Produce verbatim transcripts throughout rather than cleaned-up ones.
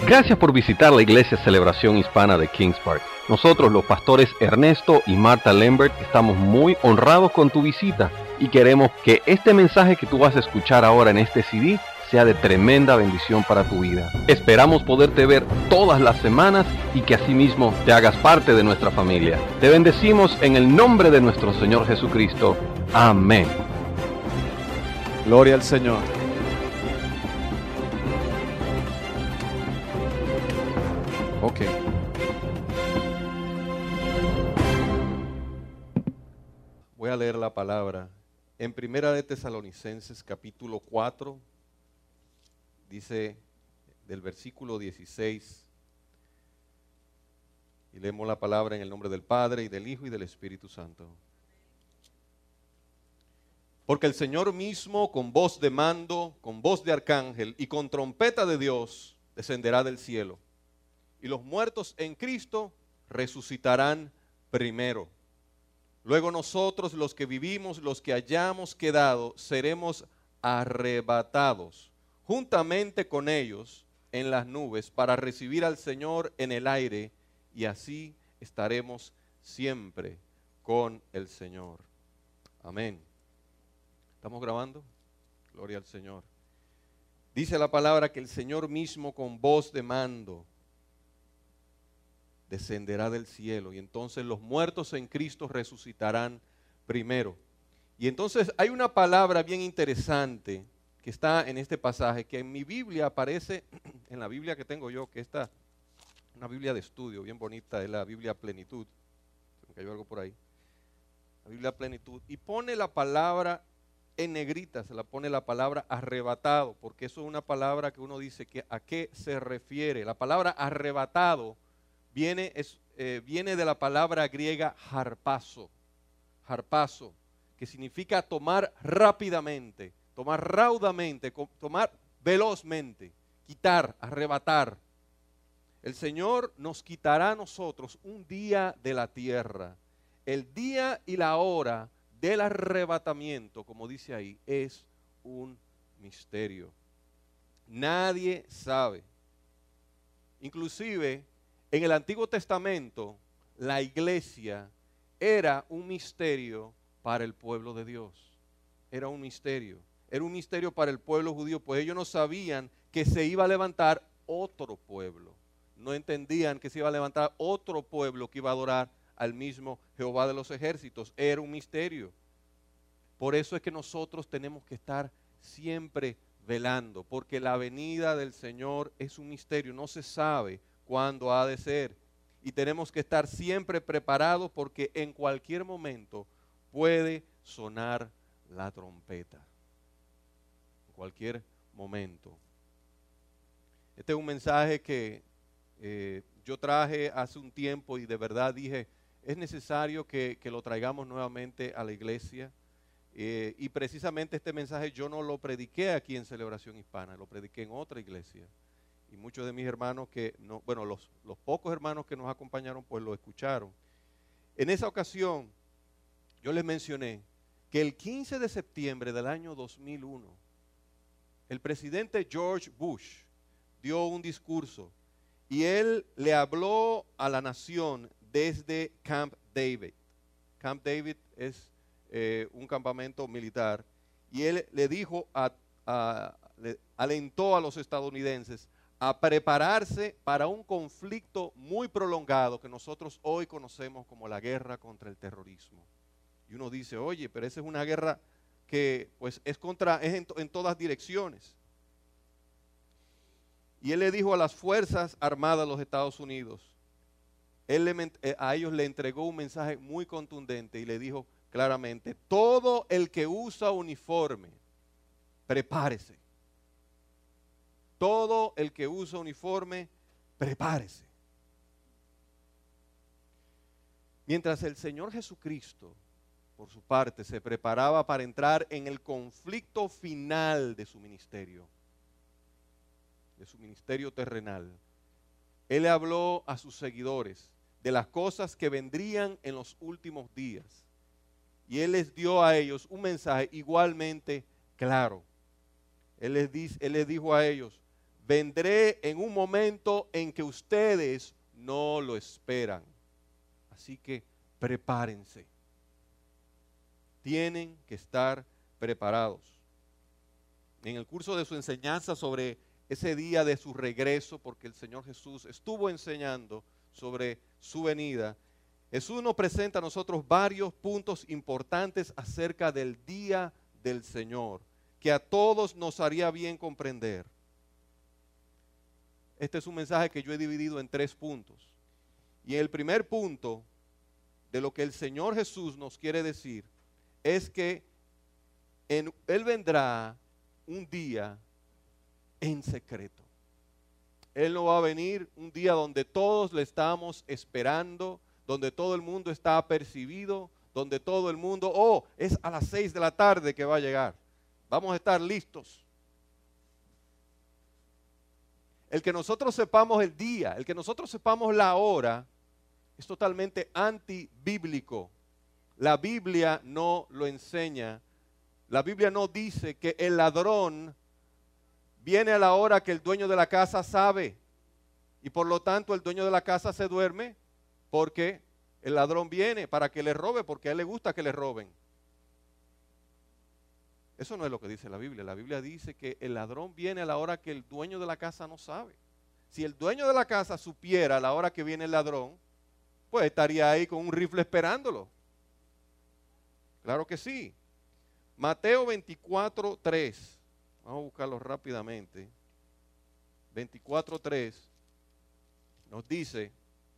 Gracias por visitar la Iglesia Celebración Hispana de Kings Park. Nosotros, los pastores Ernesto y Marta Lambert, estamos muy honrados con tu visita y queremos que este mensaje que tú vas a escuchar ahora en este C D sea de tremenda bendición para tu vida. Esperamos poderte ver todas las semanas y que asimismo te hagas parte de nuestra familia. Te bendecimos en el nombre de nuestro Señor Jesucristo. Amén. Gloria al Señor. Ok. Voy a leer la palabra. En Primera de Tesalonicenses, capítulo cuatro, dice del versículo dieciséis, y leemos la palabra en el nombre del Padre, y del Hijo, y del Espíritu Santo. Porque el Señor mismo, con voz de mando, con voz de arcángel, y con trompeta de Dios, descenderá del cielo. Y los muertos en Cristo resucitarán primero. Luego nosotros, los que vivimos, los que hayamos quedado, seremos arrebatados juntamente con ellos en las nubes para recibir al Señor en el aire, y así estaremos siempre con el Señor. Amén. ¿Estamos grabando? Gloria al Señor. Dice la palabra que el Señor mismo, con voz de mando, descenderá del cielo, y entonces los muertos en Cristo resucitarán primero. Y entonces hay una palabra bien interesante que está en este pasaje, que en mi Biblia aparece, en la Biblia que tengo yo, que esta, una Biblia de estudio bien bonita, es la Biblia Plenitud. Se me cayó algo por ahí. La Biblia Plenitud. Y pone la palabra en negrita, se la pone la palabra arrebatado, porque eso es una palabra que uno dice que a qué se refiere. La palabra arrebatado Viene, es, eh, viene de la palabra griega harpazo, harpazo, que significa tomar rápidamente, tomar raudamente, tomar velozmente, quitar, arrebatar. El Señor nos quitará a nosotros un día de la tierra. El día y la hora del arrebatamiento, como dice ahí, es un misterio. Nadie sabe. Inclusive, en el Antiguo Testamento, la iglesia era un misterio para el pueblo de Dios. Era un misterio. Era un misterio para el pueblo judío, pues ellos no sabían que se iba a levantar otro pueblo. No entendían que se iba a levantar otro pueblo que iba a adorar al mismo Jehová de los ejércitos. Era un misterio. Por eso es que nosotros tenemos que estar siempre velando, porque la venida del Señor es un misterio, no se sabe cuándo ha de ser, y tenemos que estar siempre preparados, porque en cualquier momento puede sonar la trompeta. En cualquier momento. Este es un mensaje que eh, yo traje hace un tiempo, y de verdad dije, es necesario que, que lo traigamos nuevamente a la iglesia. Eh, y precisamente este mensaje yo no lo prediqué aquí en Celebración Hispana, lo prediqué en otra iglesia. Y muchos de mis hermanos que, no, bueno, los, los pocos hermanos que nos acompañaron, pues lo escucharon. En esa ocasión, yo les mencioné que el quince de septiembre del año dos mil uno, el presidente George Bush dio un discurso, y él le habló a la nación desde Camp David. Camp David es eh, un campamento militar, y él le dijo, a, a, le alentó a los estadounidenses a prepararse para un conflicto muy prolongado que nosotros hoy conocemos como la guerra contra el terrorismo. Y uno dice, oye, pero esa es una guerra que pues es contra, es en, en todas direcciones. Y él le dijo a las Fuerzas Armadas de los Estados Unidos, él le, a ellos le entregó un mensaje muy contundente y le dijo claramente, todo el que usa uniforme, prepárese. Todo el que usa uniforme, prepárese. Mientras el Señor Jesucristo, por su parte, se preparaba para entrar en el conflicto final de su ministerio, de su ministerio terrenal, Él le habló a sus seguidores de las cosas que vendrían en los últimos días. Y Él les dio a ellos un mensaje igualmente claro. Él les, dice, él les dijo a ellos, vendré en un momento en que ustedes no lo esperan. Así que prepárense. Tienen que estar preparados. En el curso de su enseñanza sobre ese día de su regreso, porque el Señor Jesús estuvo enseñando sobre su venida, Jesús nos presenta a nosotros varios puntos importantes acerca del día del Señor, que a todos nos haría bien comprender. Este es un mensaje que yo he dividido en tres puntos. Y el primer punto de lo que el Señor Jesús nos quiere decir es que en, Él vendrá un día en secreto. Él no va a venir un día donde todos le estamos esperando, donde todo el mundo está apercibido, donde todo el mundo, oh, es a las seis de la tarde que va a llegar. Vamos a estar listos. El que nosotros sepamos el día, el que nosotros sepamos la hora, es totalmente antibíblico. La Biblia no lo enseña. La Biblia no dice que el ladrón viene a la hora que el dueño de la casa sabe. Y por lo tanto el dueño de la casa se duerme porque el ladrón viene para que le robe, porque a él le gusta que le roben. Eso no es lo que dice la Biblia. La Biblia dice que el ladrón viene a la hora que el dueño de la casa no sabe. Si el dueño de la casa supiera a la hora que viene el ladrón, pues estaría ahí con un rifle esperándolo. Claro que sí. Mateo veinticuatro, tres. Vamos a buscarlo rápidamente. veinticuatro, tres nos dice: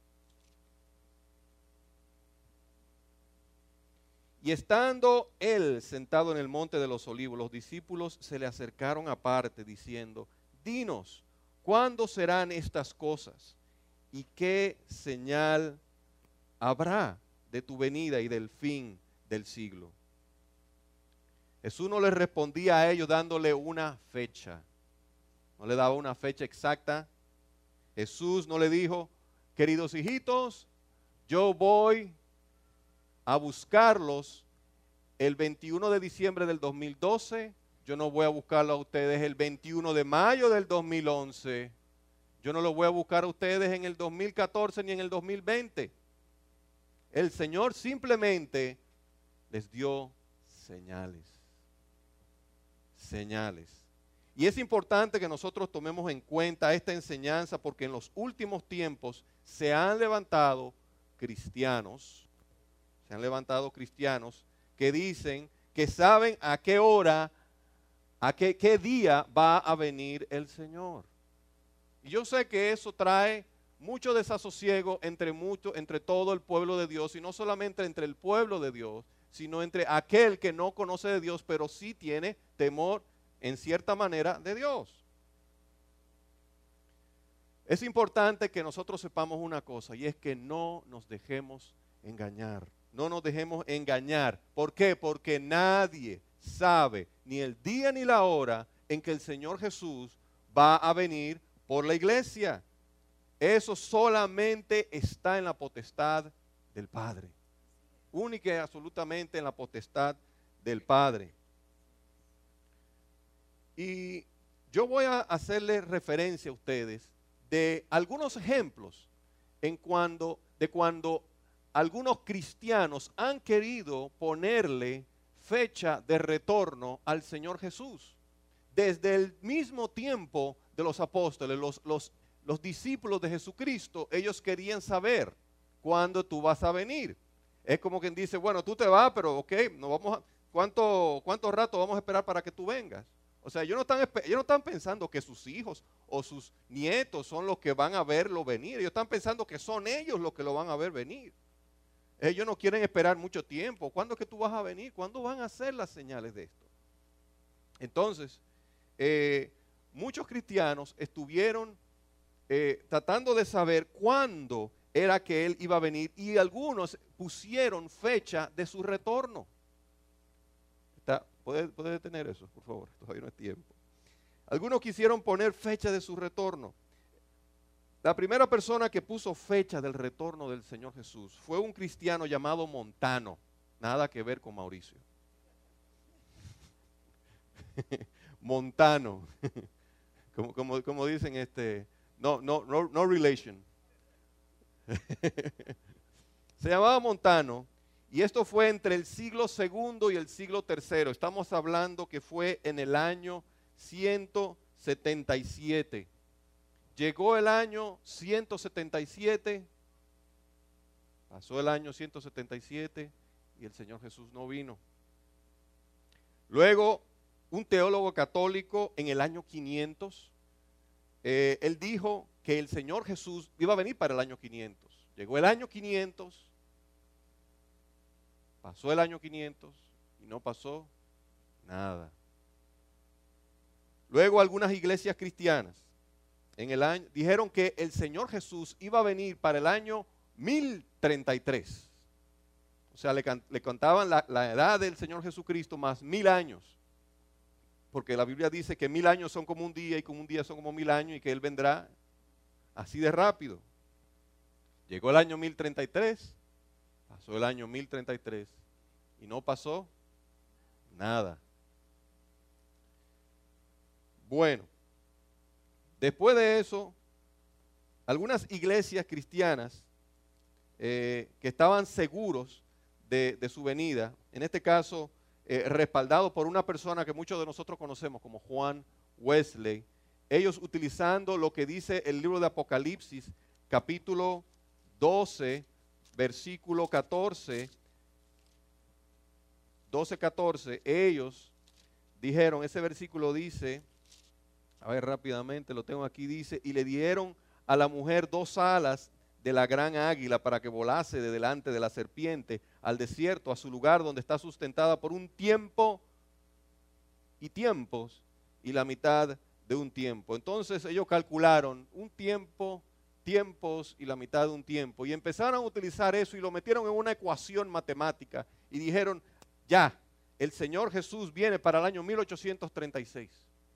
y estando él sentado en el monte de los olivos, los discípulos se le acercaron aparte diciendo: dinos, ¿cuándo serán estas cosas? ¿Y qué señal habrá de tu venida y del fin del siglo? Jesús no les respondía a ellos dándole una fecha. No le daba una fecha exacta. Jesús no le dijo: queridos hijitos, yo voy a buscarlos el veintiuno de diciembre del dos mil doce. Yo no voy a buscarlos a ustedes el veintiuno de mayo del dos mil once. Yo no los voy a buscar a ustedes en el dos mil catorce ni en el dos mil veinte. El Señor simplemente les dio señales. Señales. Y es importante que nosotros tomemos en cuenta esta enseñanza porque en los últimos tiempos se han levantado cristianos, se han levantado cristianos que dicen que saben a qué hora, a qué, qué día va a venir el Señor. Y yo sé que eso trae mucho desasosiego entre, mucho, entre todo el pueblo de Dios, y no solamente entre el pueblo de Dios, sino entre aquel que no conoce de Dios, pero sí tiene temor en cierta manera de Dios. Es importante que nosotros sepamos una cosa, y es que no nos dejemos engañar. No nos dejemos engañar. ¿Por qué? Porque nadie sabe ni el día ni la hora en que el Señor Jesús va a venir por la iglesia. Eso solamente está en la potestad del Padre. Única y absolutamente en la potestad del Padre. Y yo voy a hacerle referencia a ustedes de algunos ejemplos en cuando, de cuando algunos cristianos han querido ponerle fecha de retorno al Señor Jesús. Desde el mismo tiempo de los apóstoles, los, los, los discípulos de Jesucristo, ellos querían saber cuándo tú vas a venir. Es como quien dice, bueno, tú te vas, pero ok, no vamos a, ¿cuánto, cuánto rato vamos a esperar para que tú vengas? O sea, ellos no, están, ellos no están pensando que sus hijos o sus nietos son los que van a verlo venir. Ellos están pensando que son ellos los que lo van a ver venir. Ellos no quieren esperar mucho tiempo. ¿Cuándo es que tú vas a venir? ¿Cuándo van a hacer las señales de esto? Entonces, eh, muchos cristianos estuvieron eh, tratando de saber cuándo era que Él iba a venir, y algunos pusieron fecha de su retorno. Está, ¿puede, ¿Puede detener eso, por favor? Todavía no es tiempo. Algunos quisieron poner fecha de su retorno. La primera persona que puso fecha del retorno del Señor Jesús fue un cristiano llamado Montano. Nada que ver con Mauricio. Montano. como, como, como dicen, este, no, no, no, no relation. Se llamaba Montano, y esto fue entre el siglo segundo y el siglo tercero. Estamos hablando que fue en el año ciento setenta y siete. Llegó el año ciento setenta y siete, pasó el año ciento setenta y siete y el Señor Jesús no vino. Luego, un teólogo católico en el año quinientos, eh, él dijo que el Señor Jesús iba a venir para el año quinientos. Llegó el año quinientos, pasó el año quinientos y no pasó nada. Luego algunas iglesias cristianas en el año, dijeron que el Señor Jesús iba a venir para el año mil treinta y tres. O sea, le, le contaban la, la edad del Señor Jesucristo más mil años. Porque la Biblia dice que mil años son como un día y como un día son como mil años y que Él vendrá así de rápido. Llegó el año mil treinta y tres, pasó el año mil treinta y tres y no pasó nada. Bueno, después de eso, algunas iglesias cristianas eh, que estaban seguros de, de su venida, en este caso eh, respaldado por una persona que muchos de nosotros conocemos como Juan Wesley, ellos utilizando lo que dice el libro de Apocalipsis, capítulo doce, versículo catorce, doce, catorce, ellos dijeron, ese versículo dice, a ver rápidamente, lo tengo aquí, dice, y le dieron a la mujer dos alas de la gran águila para que volase de delante de la serpiente al desierto, a su lugar donde está sustentada por un tiempo y tiempos y la mitad de un tiempo. Entonces ellos calcularon un tiempo, tiempos y la mitad de un tiempo y empezaron a utilizar eso y lo metieron en una ecuación matemática y dijeron, ya, el Señor Jesús viene para el año mil ochocientos treinta y seis.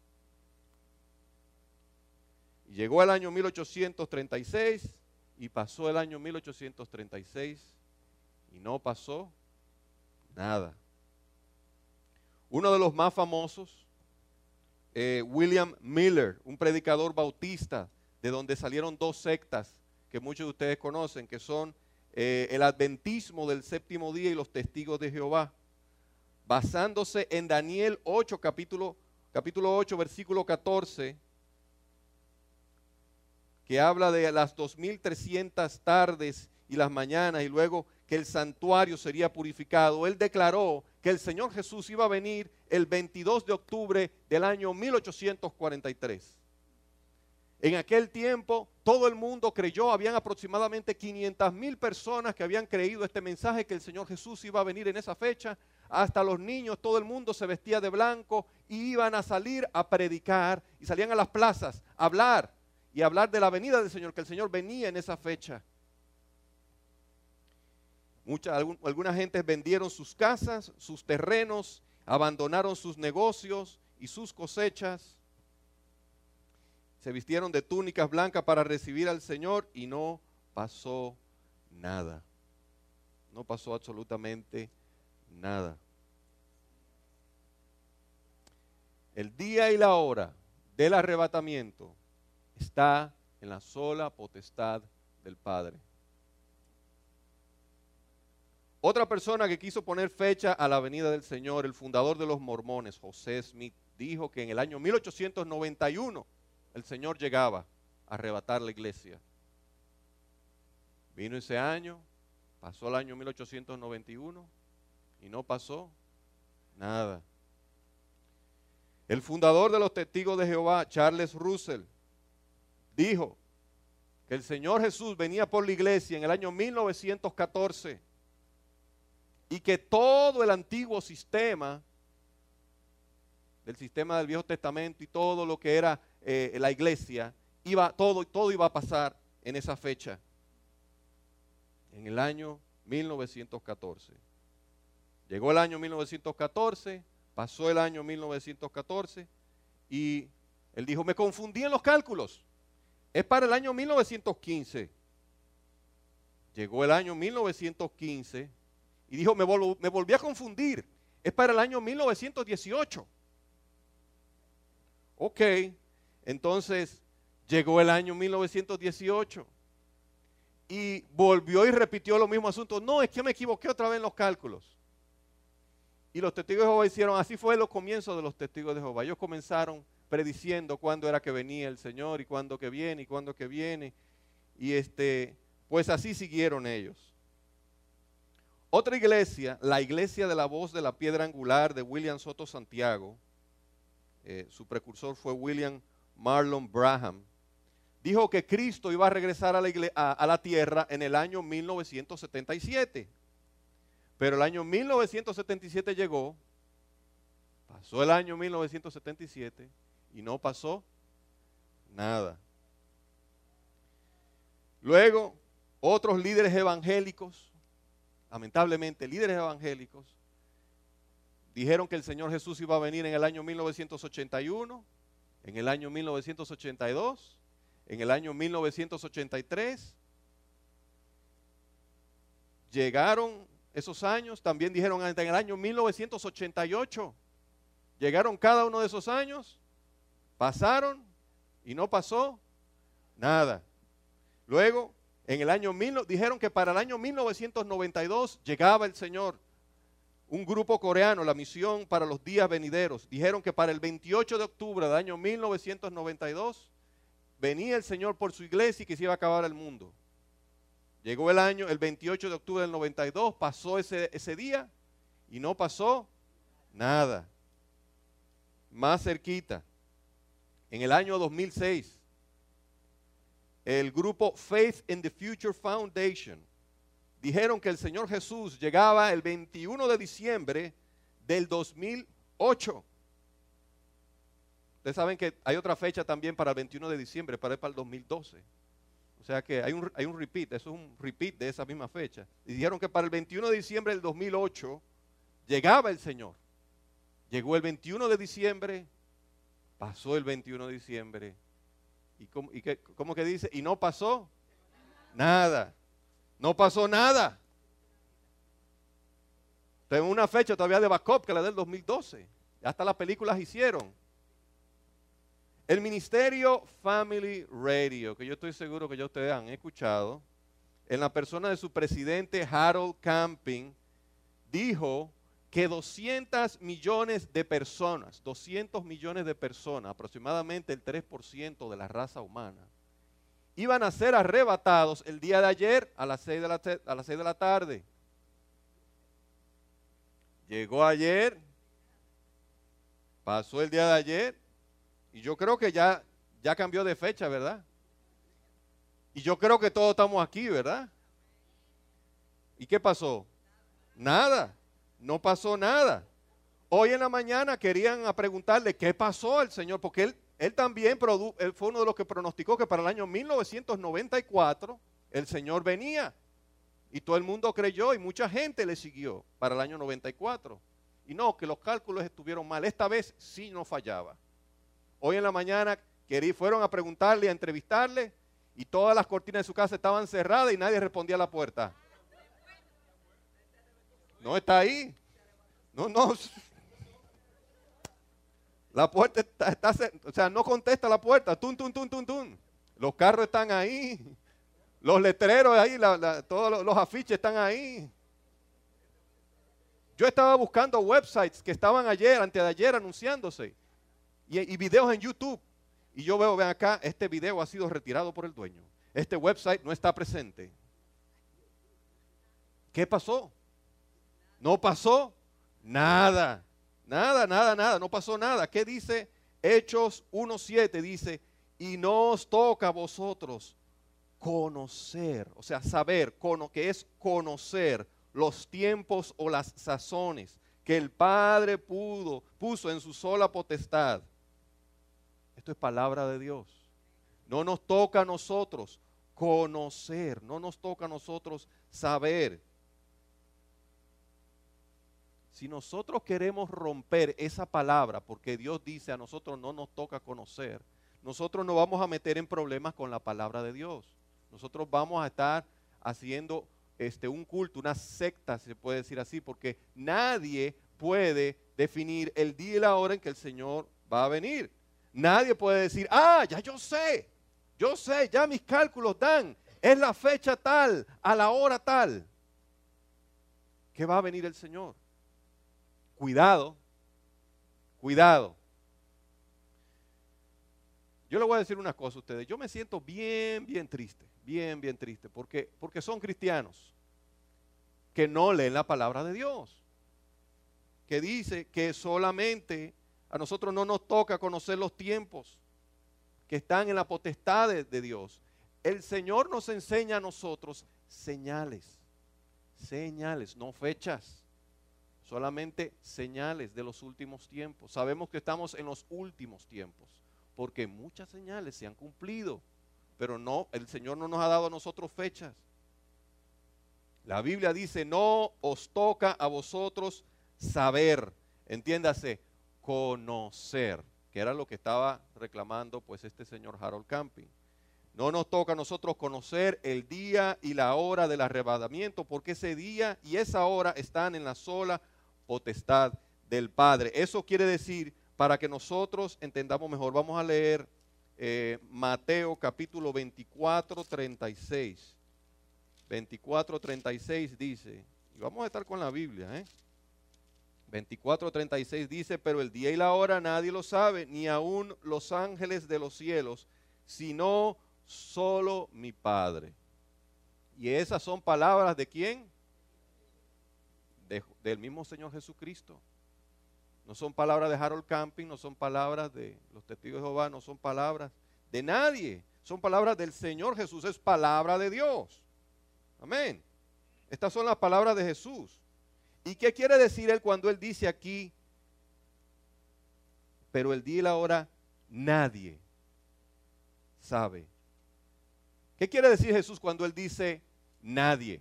Y llegó el año mil ochocientos treinta y seis y pasó el año mil ochocientos treinta y seis y no pasó nada. Uno de los más famosos, eh, William Miller, un predicador bautista, de donde salieron dos sectas que muchos de ustedes conocen, que son eh, el adventismo del séptimo día y los testigos de Jehová, basándose en Daniel ocho, capítulo, capítulo ocho, versículo catorce, que habla de las dos mil trescientas tardes y las mañanas y luego que el santuario sería purificado. Él declaró que el Señor Jesús iba a venir el veintidós de octubre del año mil ochocientos cuarenta y tres. En aquel tiempo todo el mundo creyó, habían aproximadamente quinientas mil personas que habían creído este mensaje que el Señor Jesús iba a venir en esa fecha. Hasta los niños, todo el mundo se vestía de blanco y iban a salir a predicar y salían a las plazas a hablar y a hablar de la venida del Señor, que el Señor venía en esa fecha. Mucha, algún, algunas gentes vendieron sus casas, sus terrenos, abandonaron sus negocios y sus cosechas. Se vistieron de túnicas blancas para recibir al Señor y no pasó nada. No pasó absolutamente nada. El día y la hora del arrebatamiento está en la sola potestad del Padre. Otra persona que quiso poner fecha a la venida del Señor, el fundador de los mormones, José Smith, dijo que en el año mil ochocientos noventa y uno el Señor llegaba a arrebatar la iglesia. Vino ese año, pasó el año mil ochocientos noventa y uno y no pasó nada. El fundador de los Testigos de Jehová, Charles Russell, dijo que el Señor Jesús venía por la iglesia en el año mil novecientos catorce y que todo el antiguo sistema, del sistema del Viejo Testamento y todo lo que era eh, la iglesia, iba, todo, todo iba a pasar en esa fecha, en el año mil novecientos catorce. Llegó el año mil novecientos catorce, pasó el año mil novecientos catorce y él dijo, me confundí en los cálculos, es para el año mil novecientos quince. Llegó el año mil novecientos quince y dijo, me, vol me volví a confundir, es para el año mil novecientos dieciocho. Ok, Entonces llegó el año mil novecientos dieciocho y volvió y repitió lo mismo asunto. No, es que me equivoqué otra vez en los cálculos. Y los testigos de Jehová hicieron, así fue los comienzos de los testigos de Jehová. Ellos comenzaron prediciendo cuándo era que venía el Señor y cuándo que viene y cuándo que viene. Y este, pues así siguieron ellos. Otra iglesia, la iglesia de la voz de la piedra angular de William Soto Santiago, eh, su precursor fue William Marlon Branham, dijo que Cristo iba a regresar a la, igle- a, a la tierra en el año mil novecientos setenta y siete. Pero el año mil novecientos setenta y siete llegó, pasó el año mil novecientos setenta y siete y no pasó nada. Luego, otros líderes evangélicos, lamentablemente líderes evangélicos, dijeron que el Señor Jesús iba a venir en el año mil novecientos ochenta y uno, en el año mil novecientos ochenta y dos, en el año mil novecientos ochenta y tres. Llegaron esos años, también dijeron en el año mil novecientos ochenta y ocho. Llegaron cada uno de esos años, pasaron y no pasó nada. Luego, en el año mil, dijeron que para el año mil novecientos noventa y dos llegaba el Señor. Un grupo coreano, la Misión para los Días Venideros, dijeron que para el veintiocho de octubre del año mil novecientos noventa y dos venía el Señor por su iglesia y que se iba a acabar el mundo. Llegó el año, el veintiocho de octubre del noventa y dos, pasó ese, ese día y no pasó nada. Más cerquita, en el año dos mil seis, el grupo Faith in the Future Foundation dijeron que el Señor Jesús llegaba el veintiuno de diciembre del dos mil ocho. Ustedes saben que hay otra fecha también para el veintiuno de diciembre, para, para el dos mil doce. O sea que hay un, hay un repeat, eso es un repeat de esa misma fecha. Y dijeron que para el veintiuno de diciembre del dos mil ocho llegaba el Señor. Llegó el veintiuno de diciembre, pasó el veintiuno de diciembre. ¿Y cómo, y qué, cómo que dice? Y no pasó nada. No pasó nada. Tengo una fecha todavía de backup que la del dos mil doce. Hasta las películas hicieron. El ministerio Family Radio, que yo estoy seguro que ya ustedes han escuchado, en la persona de su presidente Harold Camping, dijo que doscientos millones de personas, doscientos millones de personas, aproximadamente el tres por ciento de la raza humana, iban a ser arrebatados el día de ayer a las seis de la, a las seis de la tarde. Llegó ayer, pasó el día de ayer, y yo creo que ya, ya cambió de fecha, ¿verdad? Y yo creo que todos estamos aquí, ¿verdad? ¿Y qué pasó? Nada, no pasó nada. Hoy en la mañana querían a preguntarle qué pasó al Señor, porque él, él también produ, él fue uno de los que pronosticó que para el año mil novecientos noventa y cuatro el Señor venía. Y todo el mundo creyó y mucha gente le siguió para el año noventa y cuatro. Y no, que los cálculos estuvieron mal. Esta vez sí no fallaba. Hoy en la mañana querí, fueron a preguntarle, a entrevistarle, y todas las cortinas de su casa estaban cerradas y nadie respondía a la puerta. No está ahí. No, no. La puerta está, está o sea, no contesta la puerta. Tum, tum, tum, tum, tum. Los carros están ahí. Los letreros ahí, la, la, todos los, los afiches están ahí. Yo estaba buscando websites que estaban ayer, antes de ayer, anunciándose. Y, y videos en YouTube. Y yo veo, ven acá, este video ha sido retirado por el dueño. Este website no está presente. ¿Qué pasó? No pasó nada. Nada, nada, nada. No pasó nada. ¿Qué dice Hechos uno siete? Dice, y no os toca a vosotros conocer, o sea, saber, cono, que es conocer los tiempos o las sazones que el Padre pudo, puso en su sola potestad. Esto es palabra de Dios. No nos toca a nosotros conocer, no nos toca a nosotros saber. Si nosotros queremos romper esa palabra, porque Dios dice a nosotros no nos toca conocer, nosotros nos vamos a meter en problemas con la palabra de Dios. Nosotros vamos a estar haciendo este, un culto, una secta, se puede decir así, porque nadie puede definir el día y la hora en que el Señor va a venir. Nadie puede decir, ah, ya yo sé, yo sé, ya mis cálculos dan, es la fecha tal, a la hora tal, que va a venir el Señor. Cuidado, cuidado. Yo le voy a decir una cosa a ustedes, yo me siento bien, bien triste, bien, bien triste, porque, porque son cristianos que no leen la palabra de Dios, que dice que solamente a nosotros no nos toca conocer los tiempos que están en la potestad de, de Dios. El Señor nos enseña a nosotros señales, señales, no fechas, solamente señales de los últimos tiempos. Sabemos que estamos en los últimos tiempos, porque muchas señales se han cumplido, pero no, el Señor no nos ha dado a nosotros fechas. La Biblia dice, no os toca a vosotros saber, entiéndase, conocer, que era lo que estaba reclamando pues este señor Harold Camping. No nos toca a nosotros conocer el día y la hora del arrebatamiento, porque ese día y esa hora están en la sola potestad del Padre. Eso quiere decir, para que nosotros entendamos mejor, vamos a leer eh, Mateo capítulo veinticuatro, treinta y seis. veinticuatro, treinta y seis dice, y vamos a estar con la Biblia, ¿eh? veinticuatro, treinta y seis dice, pero el día y la hora nadie lo sabe, ni aun los ángeles de los cielos, sino solo mi Padre. Y esas son palabras ¿de quién? De, del mismo Señor Jesucristo. No son palabras de Harold Camping, no son palabras de los testigos de Jehová, no son palabras de nadie, son palabras del Señor Jesús, es palabra de Dios. Amén. Estas son las palabras de Jesús. ¿Y qué quiere decir él cuando él dice aquí, pero el día y la hora nadie sabe? ¿Qué quiere decir Jesús cuando él dice nadie?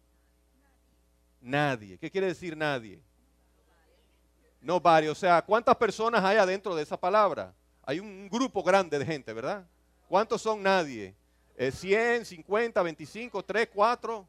Nadie. ¿Qué quiere decir nadie? Nobody. O sea, ¿cuántas personas hay adentro de esa palabra? Hay un grupo grande de gente, ¿verdad? ¿Cuántos son nadie? Eh, cien, cincuenta, veinticinco, tres, cuatro.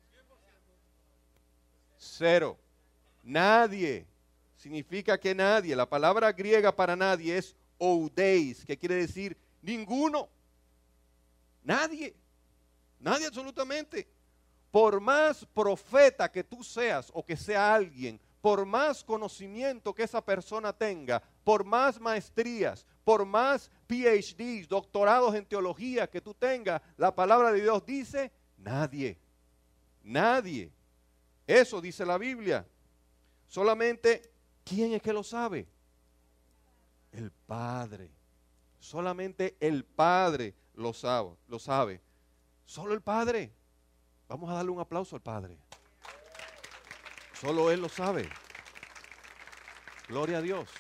Cero. Nadie. Significa que nadie. La palabra griega para nadie es oudeis, que quiere decir ninguno. Nadie. Nadie absolutamente. Por más profeta que tú seas o que sea alguien, por más conocimiento que esa persona tenga, por más maestrías, por más P H Ds, doctorados en teología que tú tengas, la palabra de Dios dice nadie. Nadie. Eso dice la Biblia. Solamente, ¿quién es que lo sabe? El Padre. Solamente el Padre lo sabe, lo sabe. Solo el Padre. Vamos a darle un aplauso al Padre. Solo Él lo sabe. Gloria a Dios.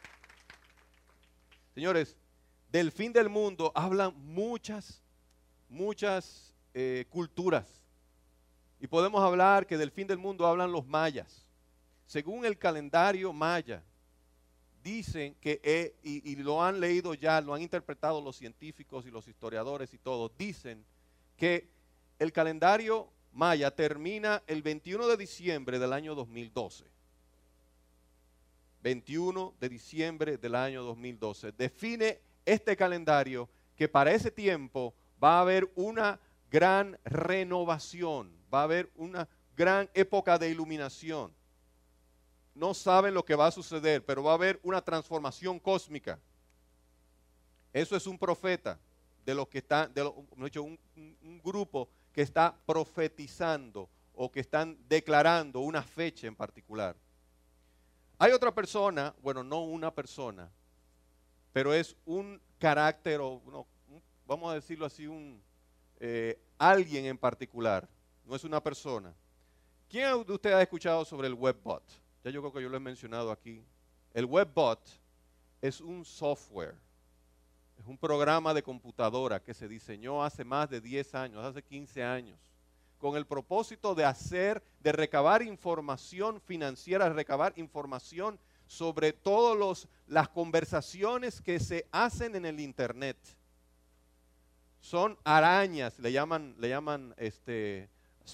Señores, del fin del mundo hablan muchas, muchas eh, culturas. Y podemos hablar que del fin del mundo hablan los mayas. Según el calendario maya, dicen que, eh, y, y lo han leído ya, lo han interpretado los científicos y los historiadores y todos, dicen que el calendario maya termina el veintiuno de diciembre del año dos mil doce. veintiuno de diciembre del año dos mil doce. Define este calendario que para ese tiempo va a haber una gran renovación, va a haber una gran época de iluminación. No saben lo que va a suceder, pero va a haber una transformación cósmica. Eso es un profeta de los que están, de los, un, un, un grupo que está profetizando o que están declarando una fecha en particular. Hay otra persona, bueno, no una persona, pero es un carácter, o no, un, vamos a decirlo así, un eh, alguien en particular, no es una persona. ¿Quién de ustedes ha escuchado sobre el WebBot? Ya yo creo que yo lo he mencionado aquí. El WebBot es un software, es un programa de computadora que se diseñó hace más de diez años, hace quince años, con el propósito de hacer, de recabar información financiera, recabar información sobre todas las conversaciones que se hacen en el Internet. Son arañas, le llaman, le llaman este,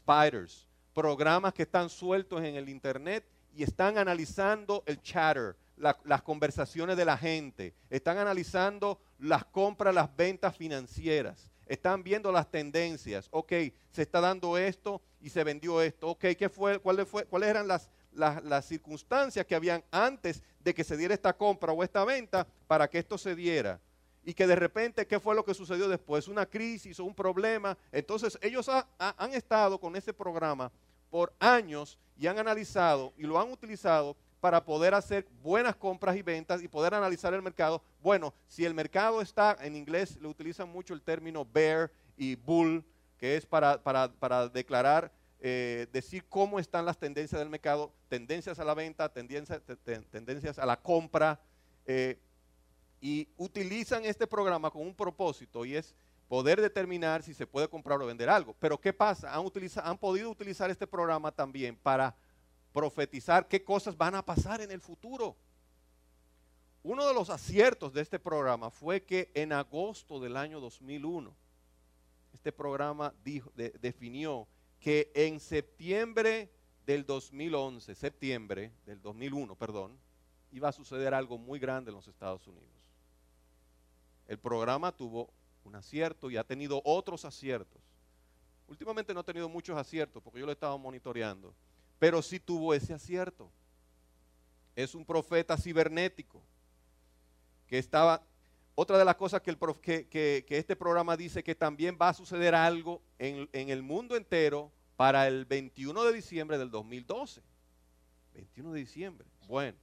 spiders, programas que están sueltos en el Internet y están analizando el chatter, la, las conversaciones de la gente, están analizando las compras, las ventas financieras, están viendo las tendencias. Ok, se está dando esto y se vendió esto. Ok, ¿qué fue, cuál fue, ¿cuáles eran las, las, las circunstancias que habían antes de que se diera esta compra o esta venta para que esto se diera? Y que de repente, ¿qué fue lo que sucedió después? Una crisis o un problema. Entonces, ellos ha, ha, han estado con ese programa por años y han analizado y lo han utilizado para poder hacer buenas compras y ventas y poder analizar el mercado. Bueno, si el mercado está, en inglés le utilizan mucho el término bear y bull, que es para, para, para declarar, eh, decir cómo están las tendencias del mercado, tendencias a la venta, tendencias, tendencias a la compra, eh, y utilizan este programa con un propósito y es poder determinar si se puede comprar o vender algo. Pero ¿qué pasa? Han, utiliza, han podido utilizar este programa también para profetizar qué cosas van a pasar en el futuro. Uno de los aciertos de este programa fue que en agosto del año dos mil uno, este programa dijo, de, definió que en septiembre del dos mil once, septiembre del dos mil uno, perdón, iba a suceder algo muy grande en los Estados Unidos. El programa tuvo un acierto y ha tenido otros aciertos. Últimamente no ha tenido muchos aciertos porque yo lo he estado monitoreando, pero sí tuvo ese acierto. Es un profeta cibernético que estaba... Otra de las cosas que, el, que, que, que este programa dice que también va a suceder algo en, en el mundo entero para el veintiuno de diciembre del dos mil doce. veintiuno de diciembre. Bueno.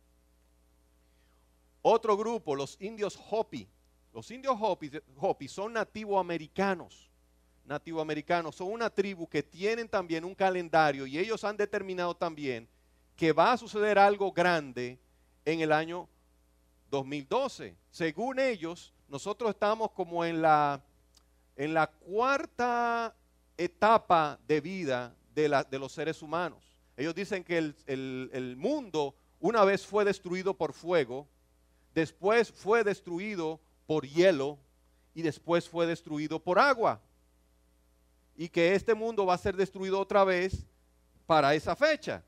Otro grupo, los indios Hopi. Los indios Hopi, Hopi son nativoamericanos. Nativoamericanos son una tribu que tienen también un calendario y ellos han determinado también que va a suceder algo grande en el año dos mil doce. Según ellos, nosotros estamos como en la, en la cuarta etapa de vida de, la, de los seres humanos. Ellos dicen que el, el, el mundo una vez fue destruido por fuego, después fue destruido por hielo y después fue destruido por agua. Y que este mundo va a ser destruido otra vez para esa fecha.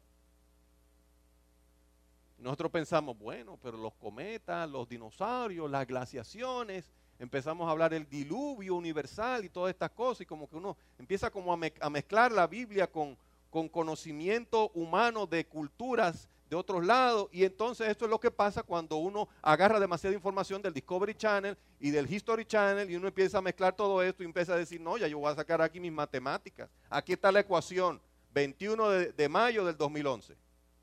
Nosotros pensamos, bueno, pero los cometas, los dinosaurios, las glaciaciones, empezamos a hablar del diluvio universal y todas estas cosas, y como que uno empieza como a, me a mezclar la Biblia con, con conocimiento humano de culturas de otros lados, y entonces esto es lo que pasa cuando uno agarra demasiada información del Discovery Channel y del History Channel, y uno empieza a mezclar todo esto y empieza a decir, no, ya yo voy a sacar aquí mis matemáticas. Aquí está la ecuación, veintiuno de mayo del dos mil once.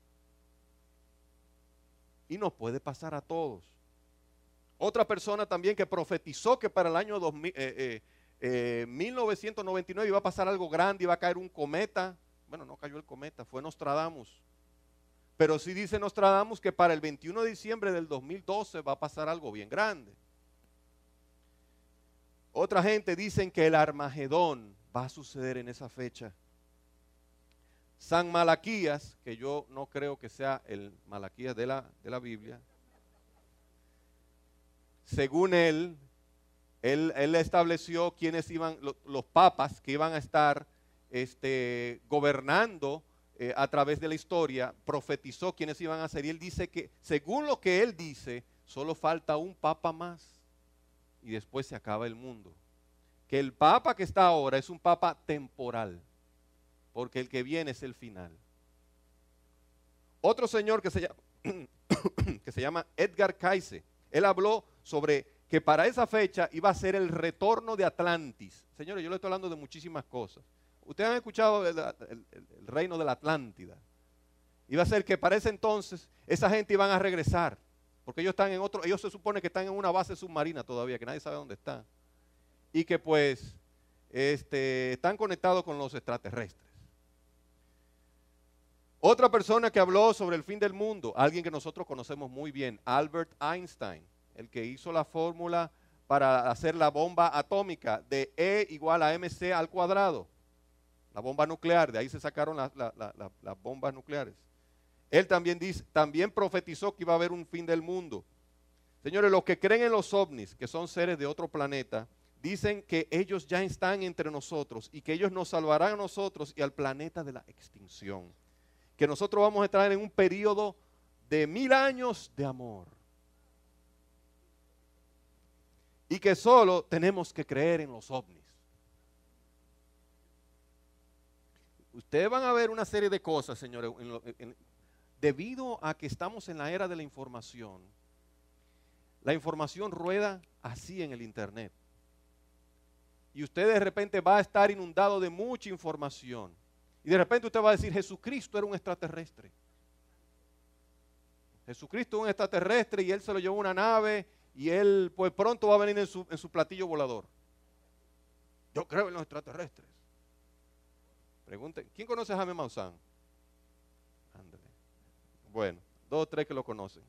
Y nos puede pasar a todos. Otra persona también que profetizó que para el año dos mil, eh, eh, eh, mil novecientos noventa y nueve iba a pasar algo grande, iba a caer un cometa. Bueno, no cayó el cometa, fue Nostradamus. Pero sí dice Nostradamus que para el veintiuno de diciembre del dos mil doce va a pasar algo bien grande. Otra gente dice que el Armagedón va a suceder en esa fecha. San Malaquías, que yo no creo que sea el Malaquías de la, de la Biblia, según él, él, él estableció quiénes iban, los, los papas que iban a estar este, gobernando eh, a través de la historia, profetizó quiénes iban a ser, y él dice que, según lo que él dice, solo falta un papa más y después se acaba el mundo. Que el papa que está ahora es un papa temporal, porque el que viene es el final. Otro señor que se llama, que se llama Edgar Cayce, él habló sobre que para esa fecha iba a ser el retorno de Atlantis. Señores, yo le estoy hablando de muchísimas cosas. Ustedes han escuchado el, el, el reino de la Atlántida. Iba a ser que para ese entonces esa gente iban a regresar, porque ellos están en otro, ellos se supone que están en una base submarina todavía, que nadie sabe dónde está, y que pues este, están conectados con los extraterrestres. Otra persona que habló sobre el fin del mundo, alguien que nosotros conocemos muy bien, Albert Einstein, el que hizo la fórmula para hacer la bomba atómica de E igual a mc al cuadrado, la bomba nuclear, de ahí se sacaron las la, la, la, la bombas nucleares. Él también, dice, también profetizó que iba a haber un fin del mundo. Señores, los que creen en los ovnis, que son seres de otro planeta, dicen que ellos ya están entre nosotros y que ellos nos salvarán a nosotros y al planeta de la extinción. Que nosotros vamos a entrar en un periodo de mil años de amor. Y que solo tenemos que creer en los ovnis. Ustedes van a ver una serie de cosas, señores, en lo, en, debido a que estamos en la era de la información. La información rueda así en el internet. Y usted de repente va a estar inundado de mucha información. Y de repente usted va a decir, Jesucristo era un extraterrestre. Jesucristo es un extraterrestre y él se lo llevó a una nave y él pues pronto va a venir en su, en su platillo volador. Yo creo en los extraterrestres. Pregunten, ¿quién conoce a Jaime Maussan? Ándale. Bueno, dos o tres que lo conocen.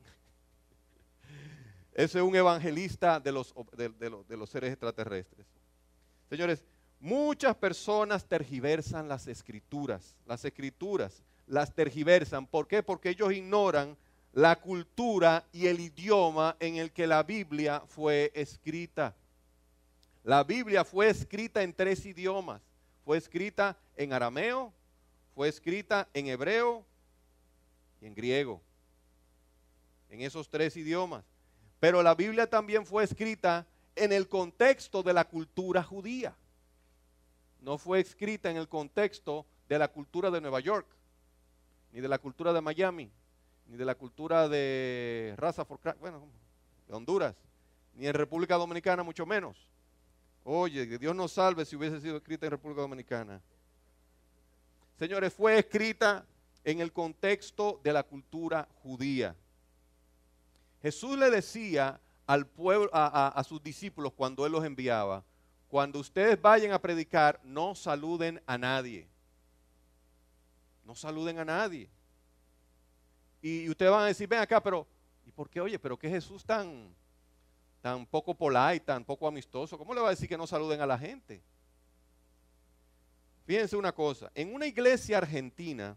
Ese es un evangelista de los, de, de, los, de los seres extraterrestres. Señores, muchas personas tergiversan las escrituras. Las escrituras las tergiversan. ¿Por qué? Porque ellos ignoran la cultura y el idioma en el que la Biblia fue escrita. La Biblia fue escrita en tres idiomas. Fue escrita en arameo, fue escrita en hebreo y en griego. En esos tres idiomas. Pero la Biblia también fue escrita en el contexto de la cultura judía. No fue escrita en el contexto de la cultura de Nueva York, ni de la cultura de Miami, ni de la cultura de Raza for Christ, bueno, de Honduras, ni en República Dominicana, mucho menos. Oye, que Dios nos salve si hubiese sido escrita en República Dominicana. Señores, fue escrita en el contexto de la cultura judía. Jesús le decía al pueblo, a, a, a sus discípulos cuando Él los enviaba, cuando ustedes vayan a predicar, no saluden a nadie. No saluden a nadie. Y, y ustedes van a decir, ven acá, pero, ¿y por qué? Oye, pero ¿qué Jesús tan, tan poco polite, tan poco amistoso? ¿Cómo le va a decir que no saluden a la gente? Fíjense una cosa, en una iglesia argentina,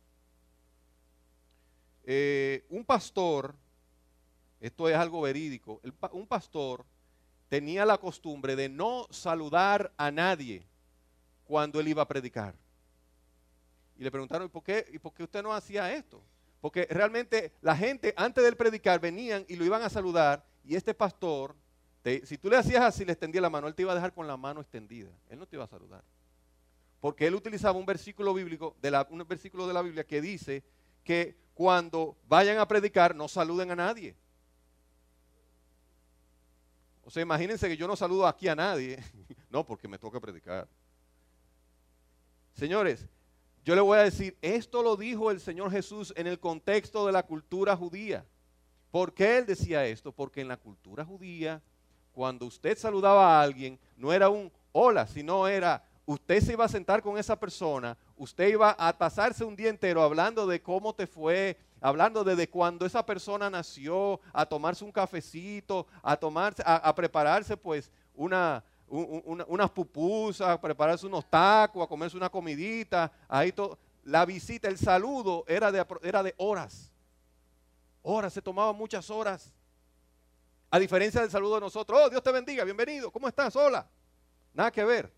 eh, un pastor, esto es algo verídico, el, un pastor tenía la costumbre de no saludar a nadie cuando él iba a predicar. Y le preguntaron, ¿y por qué, y por qué usted no hacía esto? Porque realmente la gente antes de él predicar venían y lo iban a saludar y este pastor, te, si tú le hacías así, le extendía la mano, él te iba a dejar con la mano extendida, él no te iba a saludar. Porque él utilizaba un versículo bíblico, de la, un versículo de la Biblia que dice que cuando vayan a predicar no saluden a nadie. O sea, imagínense que yo no saludo aquí a nadie, no, porque me toca predicar. Señores, yo le voy a decir, esto lo dijo el Señor Jesús en el contexto de la cultura judía. ¿Por qué Él decía esto? Porque en la cultura judía, cuando usted saludaba a alguien, no era un hola, sino era, usted se iba a sentar con esa persona, usted iba a pasarse un día entero hablando de cómo te fue, hablando desde cuando esa persona nació, a tomarse un cafecito, a tomarse, a, a prepararse pues una, un, una, unas pupusas, a prepararse unos tacos, a comerse una comidita, ahí todo. La visita, el saludo era de, era de horas. Horas, se tomaban muchas horas. A diferencia del saludo de nosotros, oh, Dios te bendiga, bienvenido, ¿cómo estás? Hola. Nada que ver.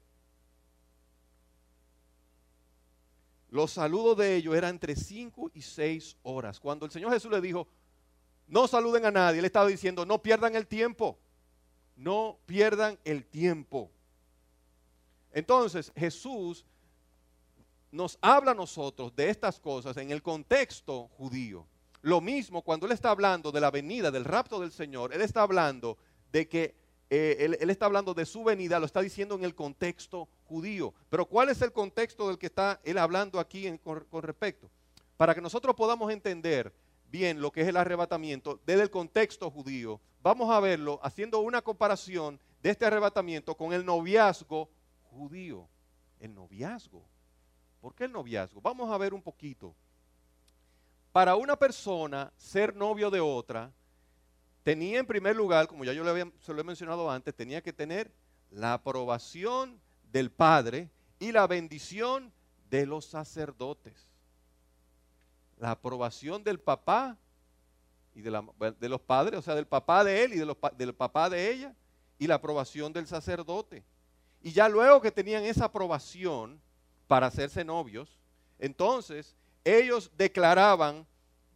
Los saludos de ellos eran entre cinco y seis horas. Cuando el Señor Jesús le dijo, no saluden a nadie, Él estaba diciendo, no pierdan el tiempo. No pierdan el tiempo. Entonces, Jesús nos habla a nosotros de estas cosas en el contexto judío. Lo mismo cuando Él está hablando de la venida, del rapto del Señor, Él está hablando de que Eh, él, él está hablando de su venida, lo está diciendo en el contexto judío. Pero ¿cuál es el contexto del que está él hablando aquí en, con, con respecto? Para que nosotros podamos entender bien lo que es el arrebatamiento desde el contexto judío, vamos a verlo haciendo una comparación de este arrebatamiento con el noviazgo judío. El noviazgo. ¿Por qué el noviazgo? Vamos a ver un poquito. Para una persona ser novio de otra, tenía en primer lugar, como ya yo le había, se lo he mencionado antes, tenía que tener la aprobación del padre y la bendición de los sacerdotes. La aprobación del papá y de, la, de los padres, o sea, del papá de él y de los, del papá de ella, y la aprobación del sacerdote. Y ya luego que tenían esa aprobación para hacerse novios, entonces ellos declaraban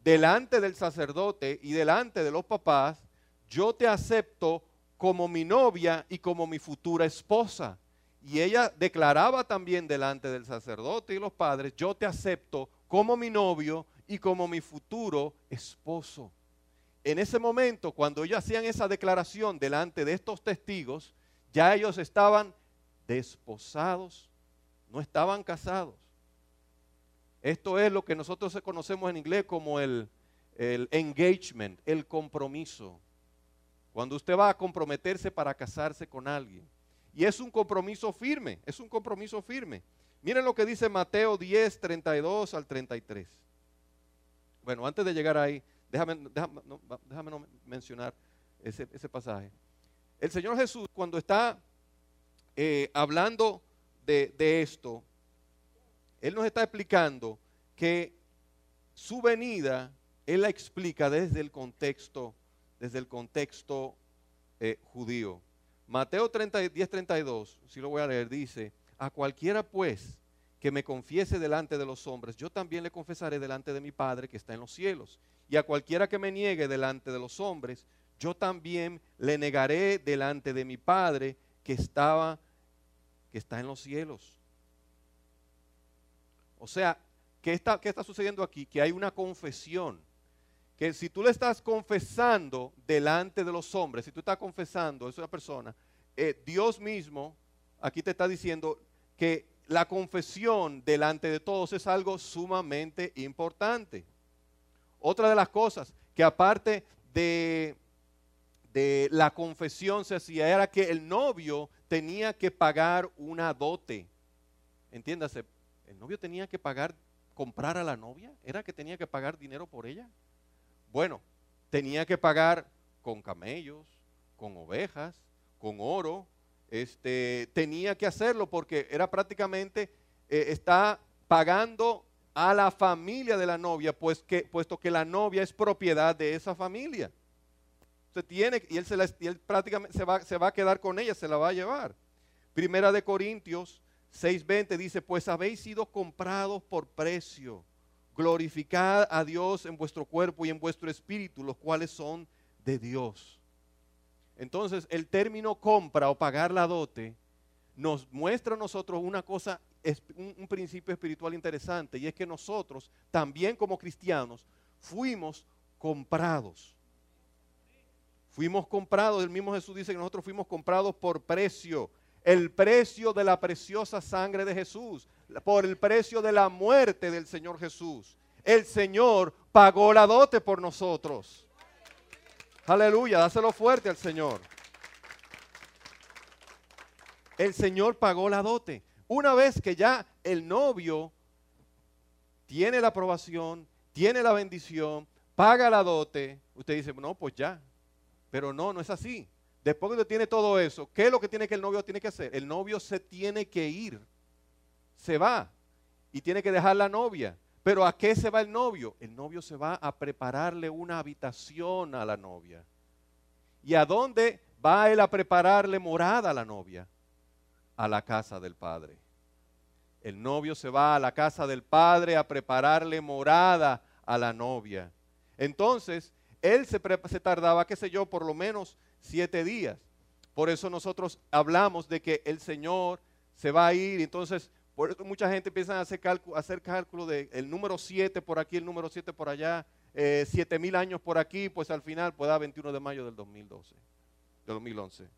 delante del sacerdote y delante de los papás, yo te acepto como mi novia y como mi futura esposa. Y ella declaraba también delante del sacerdote y los padres, yo te acepto como mi novio y como mi futuro esposo. En ese momento, cuando ellos hacían esa declaración delante de estos testigos, ya ellos estaban desposados, no estaban casados. Esto es lo que nosotros conocemos en inglés como el, el engagement, el compromiso. Cuando usted va a comprometerse para casarse con alguien. Y es un compromiso firme, es un compromiso firme. Miren lo que dice Mateo diez, treinta y dos al treinta y tres. Bueno, antes de llegar ahí, déjame, déjame, no, déjame no mencionar ese, ese pasaje. El Señor Jesús, cuando está eh, hablando de, de esto, Él nos está explicando que su venida, Él la explica desde el contexto, desde el contexto eh, judío. Mateo diez, treinta y dos, si lo voy a leer, dice, a cualquiera pues que me confiese delante de los hombres, yo también le confesaré delante de mi Padre que está en los cielos. Y a cualquiera que me niegue delante de los hombres, yo también le negaré delante de mi Padre que, estaba, que está en los cielos. O sea, ¿qué está, qué está sucediendo aquí? Que hay una confesión. Que si tú le estás confesando delante de los hombres, si tú estás confesando a esa persona, eh, Dios mismo aquí te está diciendo que la confesión delante de todos es algo sumamente importante. Otra de las cosas que aparte de, de la confesión se hacía era que el novio tenía que pagar una dote. Entiéndase, el novio tenía que pagar, comprar a la novia, era que tenía que pagar dinero por ella. Bueno, tenía que pagar con camellos, con ovejas, con oro. Este, tenía que hacerlo porque era prácticamente, eh, está pagando a la familia de la novia, pues que, puesto que la novia es propiedad de esa familia. Usted tiene, y él, se la, y él prácticamente se va, se va a quedar con ella, se la va a llevar. Primera de Corintios seis veinte dice, pues habéis sido comprados por precio. Glorificad a Dios en vuestro cuerpo y en vuestro espíritu, los cuales son de Dios. Entonces, el término compra o pagar la dote nos muestra a nosotros una cosa, un, un principio espiritual interesante, y es que nosotros, también como cristianos, fuimos comprados. Fuimos comprados, el mismo Jesús dice que nosotros fuimos comprados por precio. El precio de la preciosa sangre de Jesús, por el precio de la muerte del Señor Jesús. El Señor pagó la dote por nosotros. Aleluya, dáselo fuerte al Señor. El Señor pagó la dote. Una vez que ya el novio tiene la aprobación, tiene la bendición, paga la dote, usted dice, no, pues ya. Pero no, no es así. Después que usted tiene todo eso, ¿qué es lo que tiene que el novio tiene que hacer? El novio se tiene que ir, se va y tiene que dejar la novia. ¿Pero a qué se va el novio? El novio se va a prepararle una habitación a la novia. ¿Y a dónde va él a prepararle morada a la novia? A la casa del Padre. El novio se va a la casa del Padre a prepararle morada a la novia. Entonces, él se, se tardaba, qué sé yo, por lo menos siete días. Por eso nosotros hablamos de que el Señor se va a ir. Entonces, por eso mucha gente empieza a hacer cálculo, a hacer cálculo de el número siete por aquí, el número siete por allá, eh, siete mil años por aquí, pues al final puede dar veintiuno de mayo del dos mil doce, del dos mil once.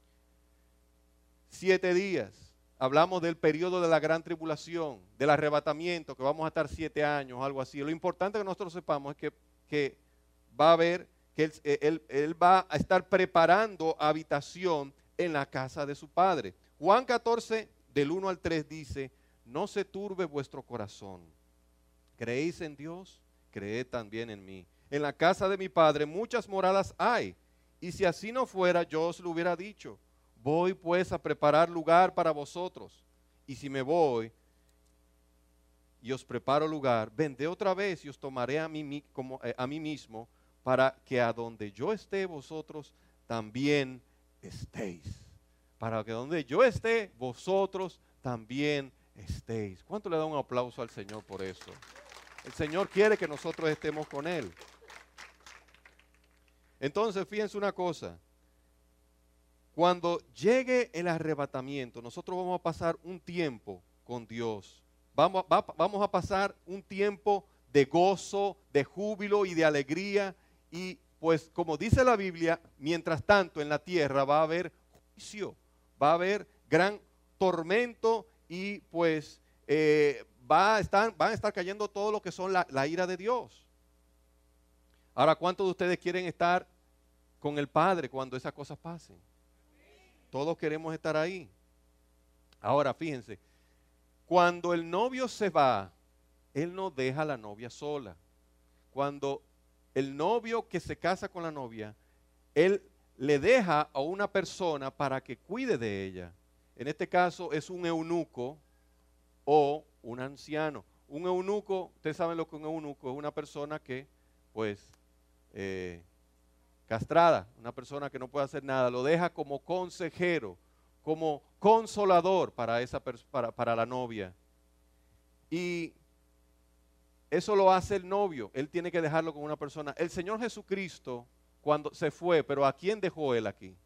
Siete días. Hablamos del periodo de la gran tribulación, del arrebatamiento, que vamos a estar siete años, algo así. Lo importante que nosotros sepamos es que, que va a haber, que él, él, él va a estar preparando habitación en la casa de su Padre. Juan catorce, del uno al tres dice, no se turbe vuestro corazón. ¿Creéis en Dios? Creed también en mí. En la casa de mi Padre muchas moradas hay, y si así no fuera, yo os lo hubiera dicho. Voy pues a preparar lugar para vosotros, y si me voy y os preparo lugar, vendré otra vez y os tomaré a mí, como, eh, a mí mismo, para que a donde yo esté vosotros también estéis. Para que donde yo esté, vosotros también estéis. ¿Cuánto le da un aplauso al Señor por eso? El Señor quiere que nosotros estemos con Él. Entonces, fíjense una cosa. Cuando llegue el arrebatamiento, nosotros vamos a pasar un tiempo con Dios. Vamos, va, vamos a pasar un tiempo de gozo, de júbilo y de alegría. Y pues como dice la Biblia, mientras tanto en la tierra va a haber juicio, va a haber gran tormento y pues eh, va a estar, van a estar cayendo todo lo que son la, la ira de Dios. Ahora, ¿cuántos de ustedes quieren estar con el Padre cuando esas cosas pasen? Todos queremos estar ahí. Ahora, fíjense, cuando el novio se va, él no deja a la novia sola. Cuando el novio que se casa con la novia, él le deja a una persona para que cuide de ella. En este caso es un eunuco o un anciano. Un eunuco, ustedes saben lo que un eunuco es, una persona que, pues, eh, castrada, una persona que no puede hacer nada, lo deja como consejero, como consolador para, esa para, para la novia. Y eso lo hace el novio, él tiene que dejarlo con una persona. El Señor Jesucristo, cuando se fue, pero ¿a quién dejó él aquí?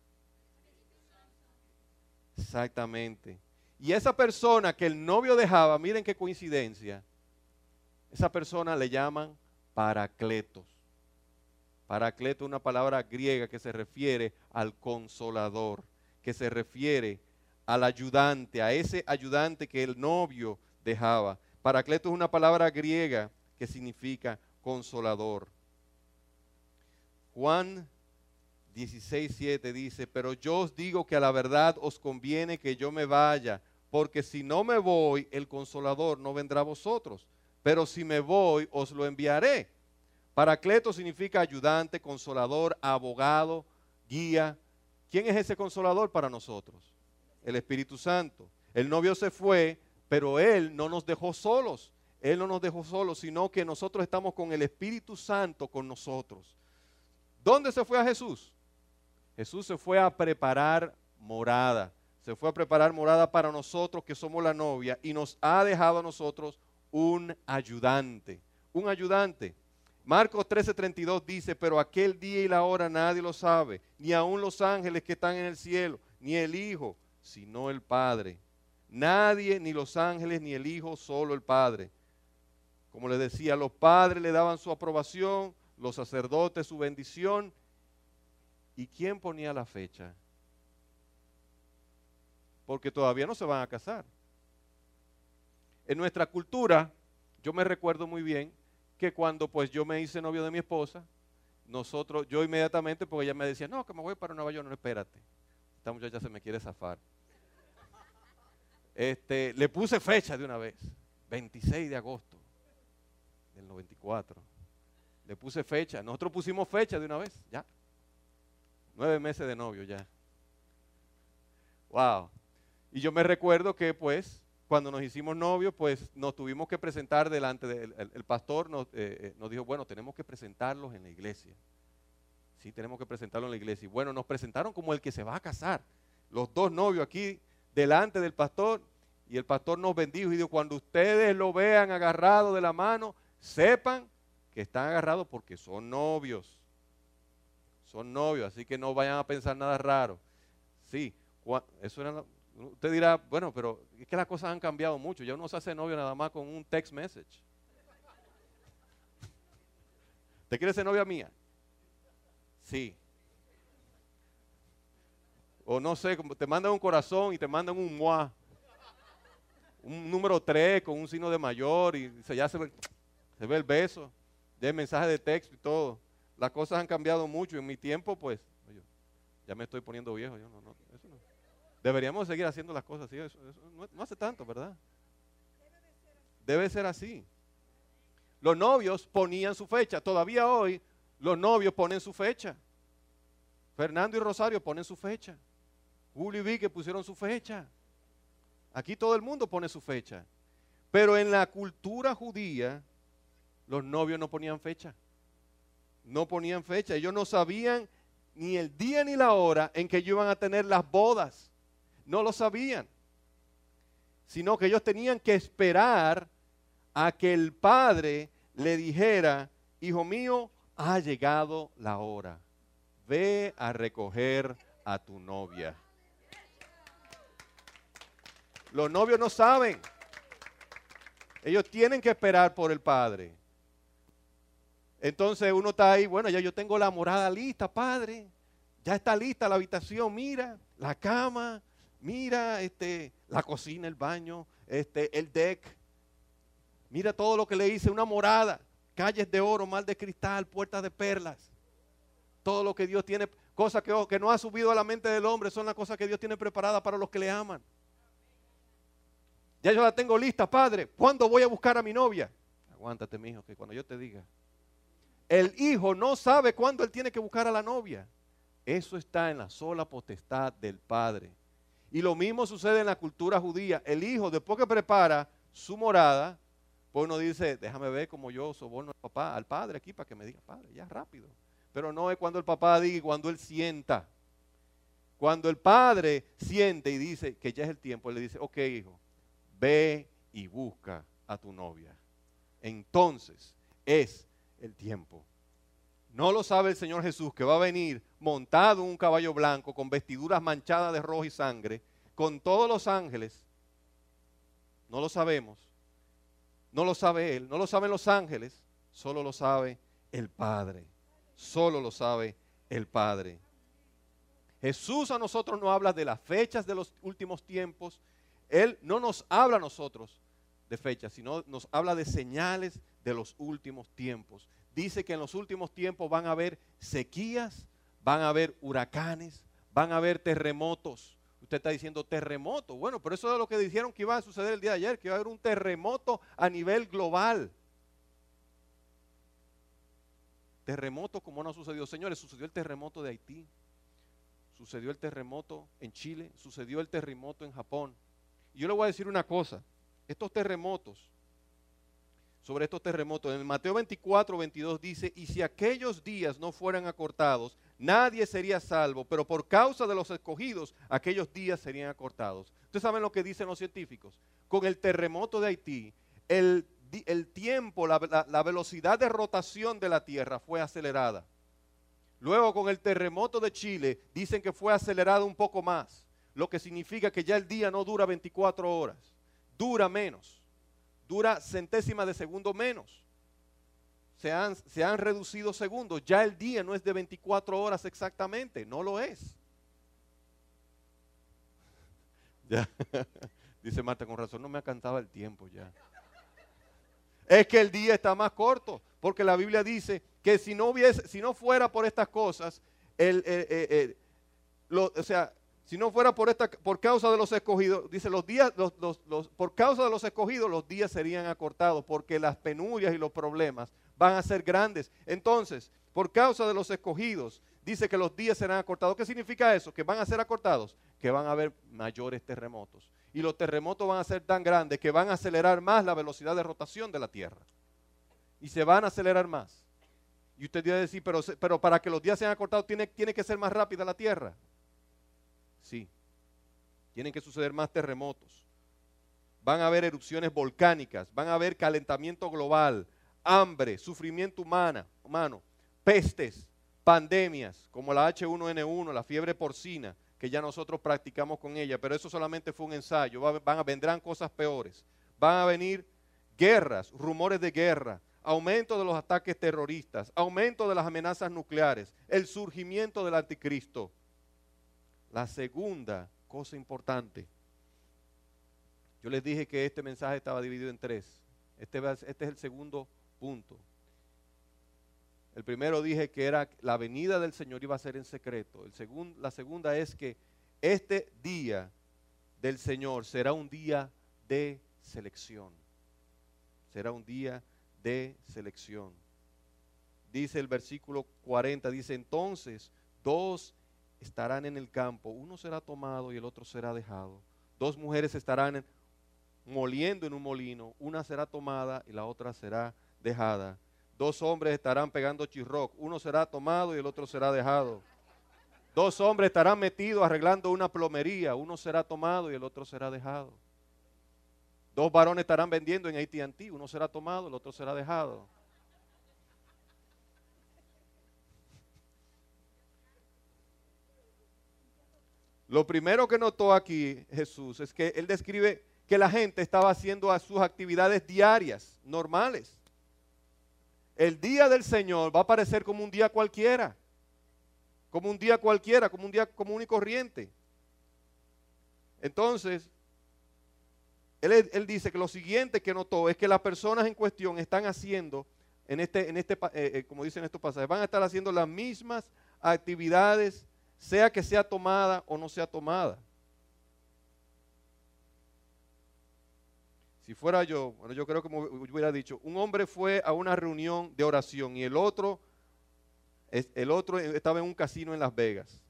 Exactamente. Y esa persona que el novio dejaba, miren qué coincidencia, esa persona le llaman Paracletos. Paracleto es una palabra griega que se refiere al consolador, que se refiere al ayudante, a ese ayudante que el novio dejaba. Paracleto es una palabra griega que significa consolador. Juan dieciséis, siete dice, pero yo os digo que a la verdad os conviene que yo me vaya, porque si no me voy, el consolador no vendrá a vosotros, pero si me voy, os lo enviaré. Paracleto significa ayudante, consolador, abogado, guía. ¿Quién es ese consolador para nosotros? El Espíritu Santo. El novio se fue, pero Él no nos dejó solos. Él no nos dejó solos, sino que nosotros estamos con el Espíritu Santo con nosotros. ¿Dónde se fue a Jesús? Jesús se fue a preparar morada. Se fue a preparar morada para nosotros que somos la novia y nos ha dejado a nosotros un ayudante. Un ayudante. Marcos trece, treinta y dos dice, pero aquel día y la hora nadie lo sabe, ni aun los ángeles que están en el cielo, ni el Hijo, sino el Padre. Nadie, ni los ángeles, ni el Hijo, solo el Padre. Como les decía, los padres le daban su aprobación, los sacerdotes su bendición. ¿Y quién ponía la fecha? Porque todavía no se van a casar. En nuestra cultura, yo me recuerdo muy bien que cuando pues yo me hice novio de mi esposa, nosotros, yo inmediatamente, porque ella me decía, no, que me voy para Nueva York, no, espérate, esta muchacha se me quiere zafar. Este, le puse fecha de una vez, veintiséis de agosto del noventa y cuatro. Le puse fecha, nosotros pusimos fecha de una vez, ya. Nueve meses de novio ya. Wow. Y yo me recuerdo que pues, cuando nos hicimos novios, pues nos tuvimos que presentar delante del el, el pastor, nos, eh, nos dijo, bueno, tenemos que presentarlos en la iglesia. Sí, tenemos que presentarlos en la iglesia. Y bueno, nos presentaron como el que se va a casar. Los dos novios aquí delante del pastor, y el pastor nos bendijo y dijo, cuando ustedes lo vean agarrado de la mano, sepan que están agarrados porque son novios. Son novios, así que no vayan a pensar nada raro. Sí, eso era... Usted dirá, bueno, pero es que las cosas han cambiado mucho. Ya uno se hace novio nada más con un text message. ¿Te quiere ser novia mía? Sí. O no sé, te mandan un corazón y te mandan un moi. Un número tres con un signo de mayor y se, ya se ve, se ve el beso. Ya el mensaje de texto y todo. Las cosas han cambiado mucho. En mi tiempo, pues, oye, ya me estoy poniendo viejo. Yo no, no, eso no. Deberíamos seguir haciendo las cosas así. Eso, eso no, no hace tanto, ¿verdad? Debe ser así. Los novios ponían su fecha. Todavía hoy los novios ponen su fecha. Fernando y Rosario ponen su fecha. Julio y Vicky pusieron su fecha. Aquí todo el mundo pone su fecha. Pero en la cultura judía, los novios no ponían fecha. No ponían fecha. Ellos no sabían ni el día ni la hora en que ellos iban a tener las bodas. No lo sabían, sino que ellos tenían que esperar a que el padre le dijera, hijo mío, ha llegado la hora. Ve a recoger a tu novia. Los novios no saben. Ellos tienen que esperar por el padre. Entonces uno está ahí, bueno, ya yo tengo la morada lista, padre. Ya está lista la habitación, mira, la cama, mira, este, la cocina, el baño, este, el deck. Mira todo lo que le hice, una morada, calles de oro, mar de cristal, puertas de perlas. Todo lo que Dios tiene, cosas que, que no ha subido a la mente del hombre, son las cosas que Dios tiene preparadas para los que le aman. Ya yo la tengo lista, padre. ¿Cuándo voy a buscar a mi novia? Aguántate, mijo, que cuando yo te diga. El hijo no sabe cuándo él tiene que buscar a la novia. Eso está en la sola potestad del padre. Y lo mismo sucede en la cultura judía. El hijo, después que prepara su morada, pues uno dice, déjame ver cómo yo soborno al papá, al padre aquí para que me diga, padre, ya rápido. Pero no es cuando el papá diga, cuando él sienta. Cuando el padre siente y dice que ya es el tiempo, él le dice, ok, hijo, ve y busca a tu novia. Entonces es el tiempo. No lo sabe el Señor Jesús, que va a venir montado en un caballo blanco con vestiduras manchadas de rojo y sangre, con todos los ángeles. No lo sabemos. No lo sabe Él, no lo saben los ángeles, solo lo sabe el Padre. Solo lo sabe el Padre. Jesús a nosotros no habla de las fechas de los últimos tiempos. Él no nos habla a nosotros de fechas, sino nos habla de señales de los últimos tiempos. Dice que en los últimos tiempos van a haber sequías, van a haber huracanes, van a haber terremotos. Usted está diciendo terremoto. Bueno, pero eso es lo que dijeron que iba a suceder el día de ayer, que iba a haber un terremoto a nivel global. Terremoto como no sucedió. Señores, sucedió el terremoto de Haití, sucedió el terremoto en Chile, sucedió el terremoto en Japón. Y yo le voy a decir una cosa, estos terremotos, sobre estos terremotos, en Mateo veinticuatro, veintidós dice, y si aquellos días no fueran acortados, nadie sería salvo, pero por causa de los escogidos, aquellos días serían acortados. Ustedes saben lo que dicen los científicos. Con el terremoto de Haití, el, el tiempo, la, la, la velocidad de rotación de la Tierra fue acelerada. Luego con el terremoto de Chile, dicen que fue acelerado un poco más, lo que significa que ya el día no dura veinticuatro horas, dura menos. Dura centésima de segundo menos. Se han, se han reducido segundos. Ya el día no es de veinticuatro horas exactamente. No lo es. Ya. Dice Marta, con razón no me alcanzaba el tiempo ya. Es que el día está más corto. Porque la Biblia dice que si no, hubiese, si no fuera por estas cosas, el, el, el, el, lo, o sea, si no fuera por esta, por causa de los escogidos, dice los días, los, los, los, por causa de los escogidos, los días serían acortados, porque las penurias y los problemas van a ser grandes. Entonces, por causa de los escogidos, dice que los días serán acortados. ¿Qué significa eso? Que van a ser acortados, que van a haber mayores terremotos. Y los terremotos van a ser tan grandes que van a acelerar más la velocidad de rotación de la Tierra. Y se van a acelerar más. Y usted debe decir, pero, pero para que los días sean acortados, tiene, tiene que ser más rápida la Tierra. Sí, tienen que suceder más terremotos, van a haber erupciones volcánicas, van a haber calentamiento global, hambre, sufrimiento humana, humano, pestes, pandemias como la H uno N uno, la fiebre porcina, que ya nosotros practicamos con ella, pero eso solamente fue un ensayo, van a, vendrán cosas peores, van a venir guerras, rumores de guerra, aumento de los ataques terroristas, aumento de las amenazas nucleares, el surgimiento del anticristo. La segunda cosa importante, yo les dije que este mensaje estaba dividido en tres. Este, este es el segundo punto. El primero dije que era la venida del Señor iba a ser en secreto. El segun, la segunda es que este día del Señor será un día de selección. Será un día de selección. Dice el versículo cuarenta, dice entonces dos estarán en el campo, uno será tomado y el otro será dejado. Dos mujeres estarán en, moliendo en un molino, una será tomada y la otra será dejada. Dos hombres estarán pegando chirroc, uno será tomado y el otro será dejado. Dos hombres estarán metidos arreglando una plomería, uno será tomado y el otro será dejado. Dos varones estarán vendiendo en A T and T, uno será tomado, el otro será dejado. Lo primero que notó aquí Jesús es que él describe que la gente estaba haciendo a sus actividades diarias, normales. El día del Señor va a parecer como un día cualquiera, como un día cualquiera, como un día común y corriente. Entonces, él, él dice que lo siguiente que notó es que las personas en cuestión están haciendo, en este, en este, eh, eh, como dicen estos pasajes, van a estar haciendo las mismas actividades, sea que sea tomada o no sea tomada. Si fuera yo, bueno, yo creo que me hubiera dicho, un hombre fue a una reunión de oración y el otro, el otro estaba en un casino en Las Vegas.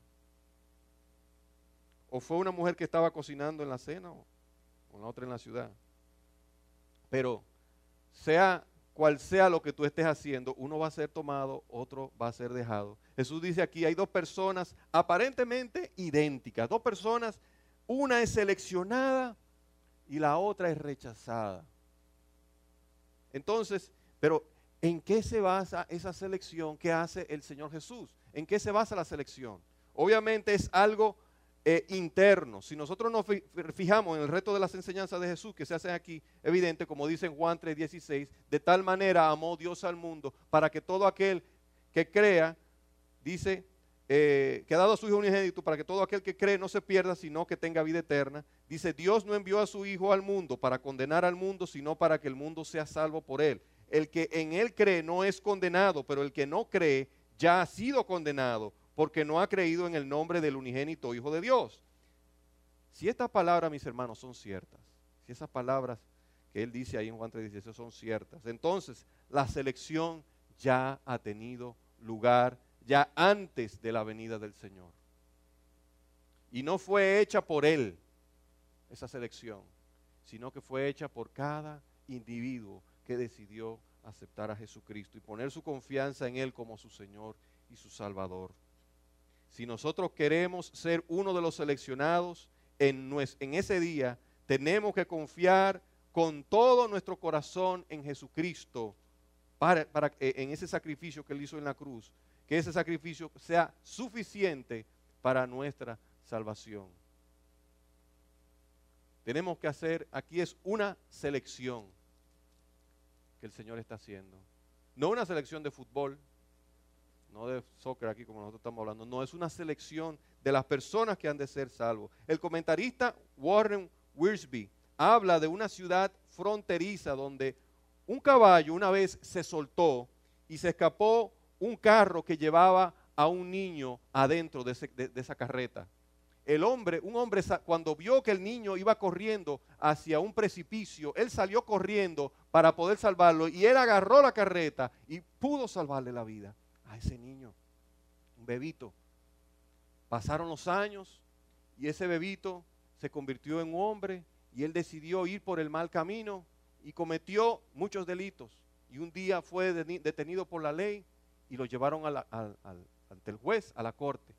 O fue una mujer que estaba cocinando en la cena o, o la otra en la ciudad. Pero sea cual sea lo que tú estés haciendo, uno va a ser tomado, otro va a ser dejado. Jesús dice aquí, hay dos personas aparentemente idénticas, dos personas, una es seleccionada y la otra es rechazada. Entonces, pero ¿en qué se basa esa selección que hace el Señor Jesús? ¿En qué se basa la selección? Obviamente es algo eh, interno. Si nosotros nos fijamos en el resto de las enseñanzas de Jesús que se hacen aquí, evidente, como dice en Juan tres dieciséis, de tal manera amó Dios al mundo para que todo aquel que crea, dice, eh, que ha dado a su Hijo unigénito para que todo aquel que cree no se pierda, sino que tenga vida eterna. Dice, Dios no envió a su Hijo al mundo para condenar al mundo, sino para que el mundo sea salvo por él. El que en él cree no es condenado, pero el que no cree ya ha sido condenado, porque no ha creído en el nombre del unigénito Hijo de Dios. Si estas palabras, mis hermanos, son ciertas, si esas palabras que él dice ahí en Juan tres dieciséis son ciertas, entonces la selección ya ha tenido lugar ya antes de la venida del Señor. Y no fue hecha por él, esa selección, sino que fue hecha por cada individuo que decidió aceptar a Jesucristo y poner su confianza en él como su Señor y su Salvador. Si nosotros queremos ser uno de los seleccionados en, en ese día, tenemos que confiar con todo nuestro corazón en Jesucristo para, para, en ese sacrificio que él hizo en la cruz, que ese sacrificio sea suficiente para nuestra salvación. Tenemos que hacer, aquí es una selección que el Señor está haciendo. No una selección de fútbol, no de soccer aquí como nosotros estamos hablando, no, es una selección de las personas que han de ser salvos. El comentarista Warren Wiersbe habla de una ciudad fronteriza donde un caballo una vez se soltó y se escapó un carro que llevaba a un niño adentro de, ese, de, de esa carreta. El hombre, un hombre cuando vio que el niño iba corriendo hacia un precipicio, él salió corriendo para poder salvarlo y él agarró la carreta y pudo salvarle la vida a ese niño, un bebito. Pasaron los años y ese bebito se convirtió en un hombre y él decidió ir por el mal camino y cometió muchos delitos. Y un día fue detenido por la ley y lo llevaron a la, a, a, ante el juez, a la corte.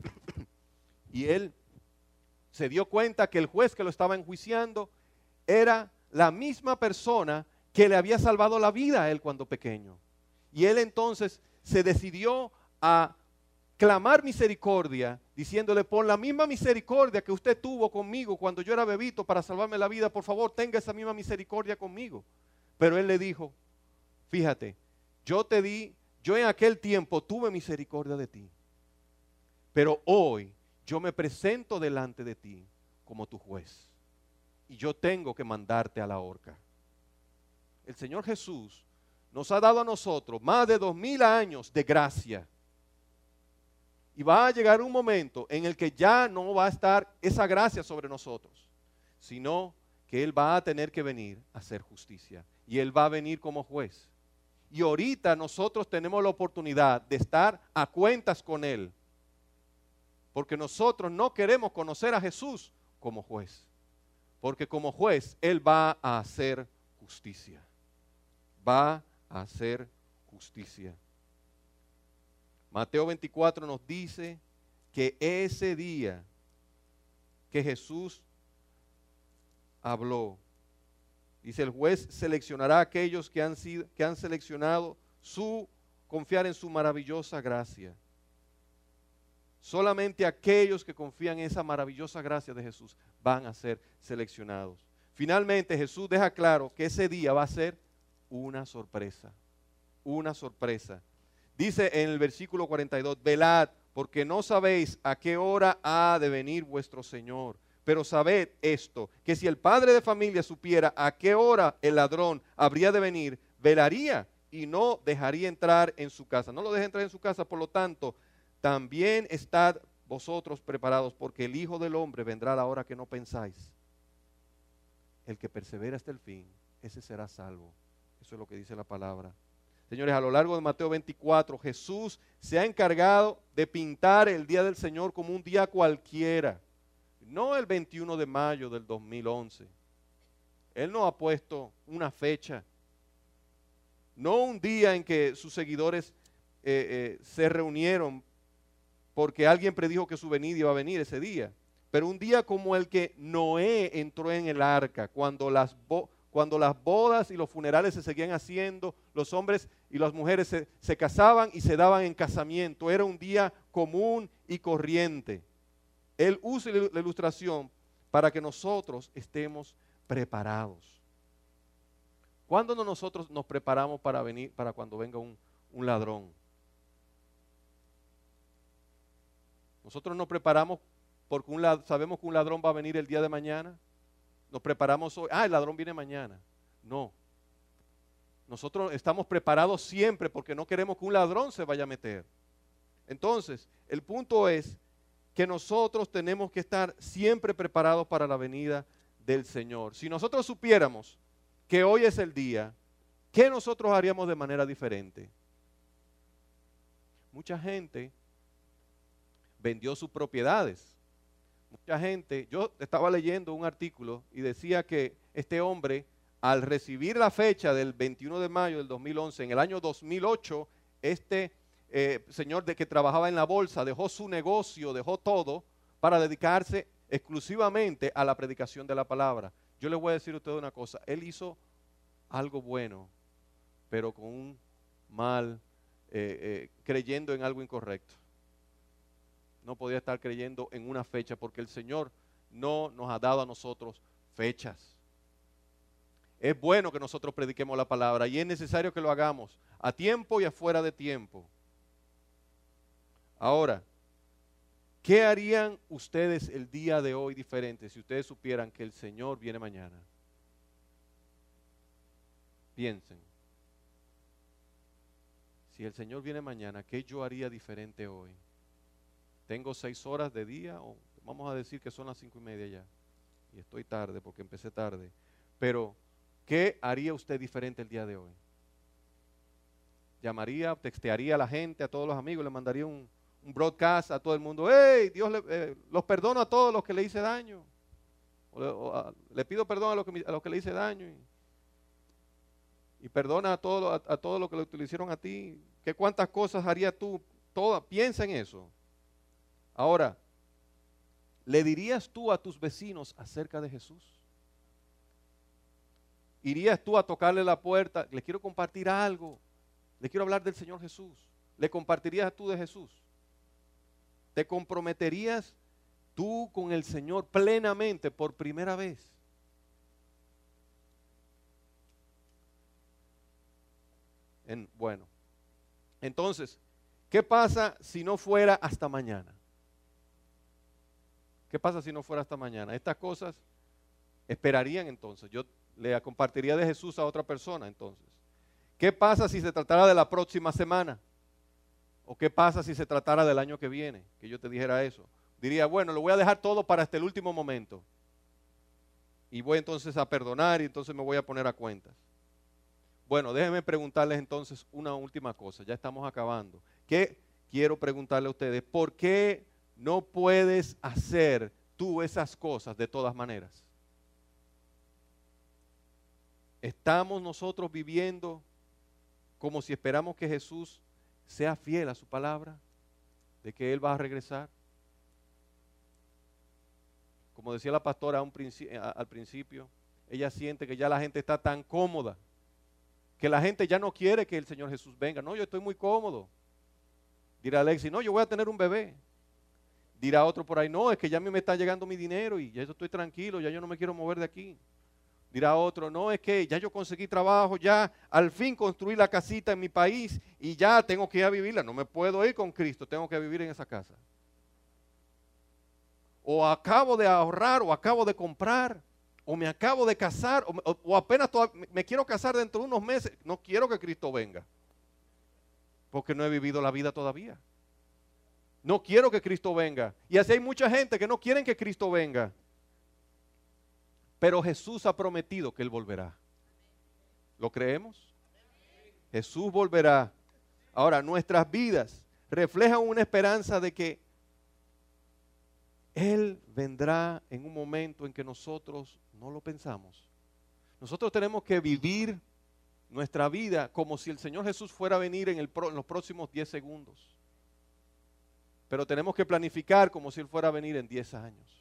Y él se dio cuenta que el juez que lo estaba enjuiciando era la misma persona que le había salvado la vida a él cuando pequeño. Y él entonces se decidió a clamar misericordia, diciéndole, por la misma misericordia que usted tuvo conmigo cuando yo era bebito para salvarme la vida, por favor tenga esa misma misericordia conmigo. Pero él le dijo, fíjate, yo te di, yo en aquel tiempo tuve misericordia de ti, pero hoy yo me presento delante de ti como tu juez y yo tengo que mandarte a la horca. El Señor Jesús nos ha dado a nosotros más de dos mil años de gracia. Y va a llegar un momento en el que ya no va a estar esa gracia sobre nosotros, sino que Él va a tener que venir a hacer justicia. Y Él va a venir como juez. Y ahorita nosotros tenemos la oportunidad de estar a cuentas con Él. Porque nosotros no queremos conocer a Jesús como juez. Porque como juez Él va a hacer justicia. Va a hacer justicia. Mateo veinticuatro nos dice que ese día que Jesús habló, dice, el juez seleccionará a aquellos que han, sido, que han seleccionado su confiar en su maravillosa gracia. Solamente aquellos que confían en esa maravillosa gracia de Jesús van a ser seleccionados. Finalmente, Jesús deja claro que ese día va a ser una sorpresa. Una sorpresa. Dice en el versículo cuarenta y dos, velad, porque no sabéis a qué hora ha de venir vuestro Señor. Pero sabed esto, que si el padre de familia supiera a qué hora el ladrón habría de venir, velaría y no dejaría entrar en su casa. No lo deja entrar en su casa, por lo tanto, también estad vosotros preparados, porque el Hijo del Hombre vendrá a la hora que no pensáis. El que persevera hasta el fin, ese será salvo. Eso es lo que dice la palabra. Señores, a lo largo de Mateo veinticuatro, Jesús se ha encargado de pintar el día del Señor como un día cualquiera. No el veintiuno de mayo del dos mil once. Él no ha puesto una fecha. No un día en que sus seguidores eh, eh, se reunieron porque alguien predijo que su venida iba a venir ese día. Pero un día como el que Noé entró en el arca, cuando las, bo cuando las bodas y los funerales se seguían haciendo, los hombres y las mujeres se, se casaban y se daban en casamiento. Era un día común y corriente. Él usa la ilustración para que nosotros estemos preparados. ¿Cuándo no nosotros nos preparamos para venir, para cuando venga un, un ladrón? Nosotros nos preparamos porque un, sabemos que un ladrón va a venir el día de mañana. Nos preparamos hoy. Ah, el ladrón viene mañana. No. Nosotros estamos preparados siempre porque no queremos que un ladrón se vaya a meter. Entonces, el punto es que nosotros tenemos que estar siempre preparados para la venida del Señor. Si nosotros supiéramos que hoy es el día, ¿qué nosotros haríamos de manera diferente? Mucha gente vendió sus propiedades. Mucha gente, yo estaba leyendo un artículo y decía que este hombre, al recibir la fecha del veintiuno de mayo del dos mil once, en el año dos mil ocho, este eh, señor de que trabajaba en la bolsa dejó su negocio, dejó todo para dedicarse exclusivamente a la predicación de la palabra. Yo les voy a decir a ustedes una cosa, él hizo algo bueno, pero con un mal, eh, eh, creyendo en algo incorrecto. No podía estar creyendo en una fecha porque el Señor no nos ha dado a nosotros fechas. Es bueno que nosotros prediquemos la palabra y es necesario que lo hagamos a tiempo y afuera de tiempo. Ahora, ¿qué harían ustedes el día de hoy diferente si ustedes supieran que el Señor viene mañana? Piensen. Si el Señor viene mañana, ¿qué yo haría diferente hoy? Tengo seis horas de día, o vamos a decir que son las cinco y media ya, y estoy tarde porque empecé tarde, pero ¿qué haría usted diferente el día de hoy? Llamaría, textearía a la gente, a todos los amigos, le mandaría un, un broadcast a todo el mundo, hey, Dios le, eh, los perdono a todos los que le hice daño, o le, o a, le pido perdón a los que, a los que le hice daño, y, y perdona a todos a, a todo lo que le, le hicieron a ti. ¿Qué cuántas cosas harías tú? Todas, piensa en eso. Ahora, ¿le dirías tú a tus vecinos acerca de Jesús? ¿Irías tú a tocarle la puerta? Le quiero compartir algo. Le quiero hablar del Señor Jesús. ¿Le compartirías tú de Jesús? ¿Te comprometerías tú con el Señor plenamente por primera vez? En, bueno, entonces, ¿qué pasa si no fuera hasta mañana? ¿Qué pasa si no fuera hasta mañana? Estas cosas esperarían entonces. Yo le compartiría de Jesús a otra persona entonces. ¿Qué pasa si se tratara de la próxima semana? ¿O qué pasa si se tratara del año que viene? Que yo te dijera eso. Diría, bueno, lo voy a dejar todo para hasta el último momento. Y voy entonces a perdonar y entonces me voy a poner a cuentas. Bueno, déjenme preguntarles entonces una última cosa. Ya estamos acabando. ¿Qué quiero preguntarle a ustedes? ¿Por qué no puedes hacer tú esas cosas de todas maneras? ¿Estamos nosotros viviendo como si esperamos que Jesús sea fiel a su palabra, de que Él va a regresar? Como decía la pastora a un princi- a, al principio, ella siente que ya la gente está tan cómoda, que la gente ya no quiere que el Señor Jesús venga. No, yo estoy muy cómodo. Dirá Alexis, no, yo voy a tener un bebé. Dirá otro por ahí, no, es que ya a mí me está llegando mi dinero y ya yo estoy tranquilo, ya yo no me quiero mover de aquí. Dirá otro, no, es que ya yo conseguí trabajo, ya al fin construí la casita en mi país y ya tengo que ir a vivirla. No me puedo ir con Cristo, tengo que vivir en esa casa. O acabo de ahorrar, o acabo de comprar, o me acabo de casar, o, o, o apenas me, me quiero casar dentro de unos meses. No quiero que Cristo venga, porque no he vivido la vida todavía. No quiero que Cristo venga. Y así hay mucha gente que no quieren que Cristo venga. Pero Jesús ha prometido que Él volverá. ¿Lo creemos? Jesús volverá. Ahora, nuestras vidas reflejan una esperanza de que Él vendrá en un momento en que nosotros no lo pensamos. Nosotros tenemos que vivir nuestra vida como si el Señor Jesús fuera a venir en, el pro, en los próximos diez segundos. Pero tenemos que planificar como si Él fuera a venir en diez años.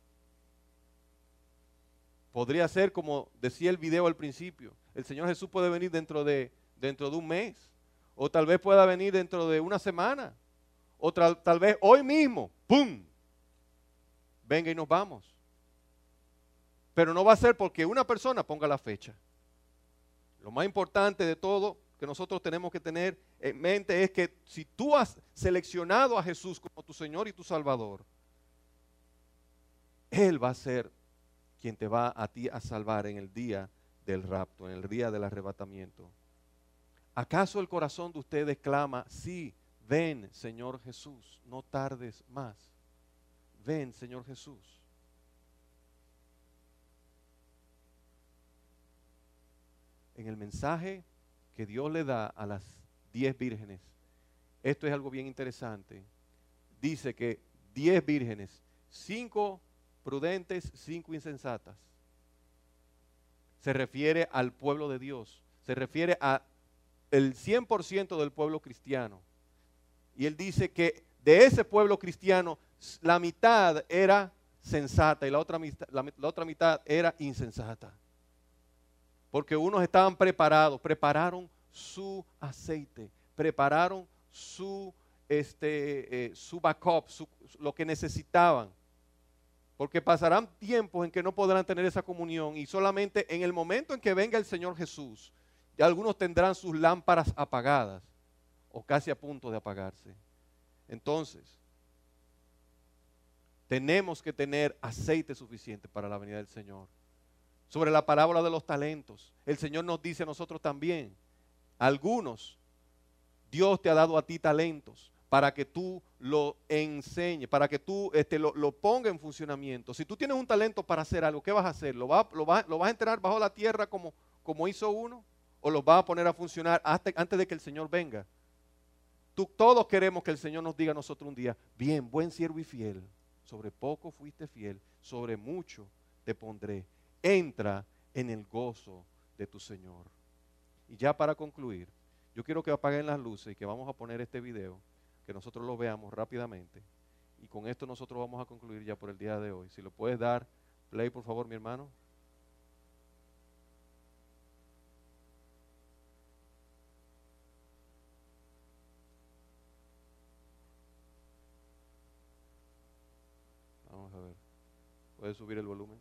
Podría ser como decía el video al principio. El Señor Jesús puede venir dentro de, dentro de un mes. O tal vez pueda venir dentro de una semana. O tal, tal vez hoy mismo. ¡Pum! Venga y nos vamos. Pero no va a ser porque una persona ponga la fecha. Lo más importante de todo que nosotros tenemos que tener en mente es que si tú has seleccionado a Jesús como tu Señor y tu Salvador, Él va a ser quien te va a ti a salvar en el día del rapto, en el día del arrebatamiento. ¿Acaso el corazón de ustedes clama, sí, ven Señor Jesús, no tardes más? Ven Señor Jesús. En el mensaje que Dios le da a las diez vírgenes, esto es algo bien interesante. Dice que diez vírgenes, cinco prudentes, cinco insensatas. Se refiere al pueblo de Dios, se refiere a el cien por ciento del pueblo cristiano. Y él dice que de ese pueblo cristiano, la mitad era sensata y la otra mitad, la, la otra mitad era insensata. Porque unos estaban preparados, prepararon su aceite, prepararon su, este, eh, su backup, su, lo que necesitaban. Porque pasarán tiempos en que no podrán tener esa comunión y solamente en el momento en que venga el Señor Jesús, ya algunos tendrán sus lámparas apagadas o casi a punto de apagarse. Entonces, tenemos que tener aceite suficiente para la venida del Señor. Sobre la parábola de los talentos, el Señor nos dice a nosotros también, algunos, Dios te ha dado a ti talentos para que tú lo enseñes, para que tú este, lo, lo pongas en funcionamiento. Si tú tienes un talento para hacer algo, ¿qué vas a hacer? ¿Lo, va, lo, va, lo vas a enterrar bajo la tierra como, como hizo uno? ¿O lo vas a poner a funcionar hasta, antes de que el Señor venga? Tú, todos queremos que el Señor nos diga a nosotros un día, bien, buen siervo y fiel, sobre poco fuiste fiel, sobre mucho te pondré. Entra en el gozo de tu Señor. Y ya para concluir, yo quiero que apaguen las luces y que vamos a poner este video, que nosotros lo veamos rápidamente. Y con esto nosotros vamos a concluir ya por el día de hoy. Si lo puedes dar play, por favor, mi hermano. Vamos a ver. ¿Puedes subir el volumen?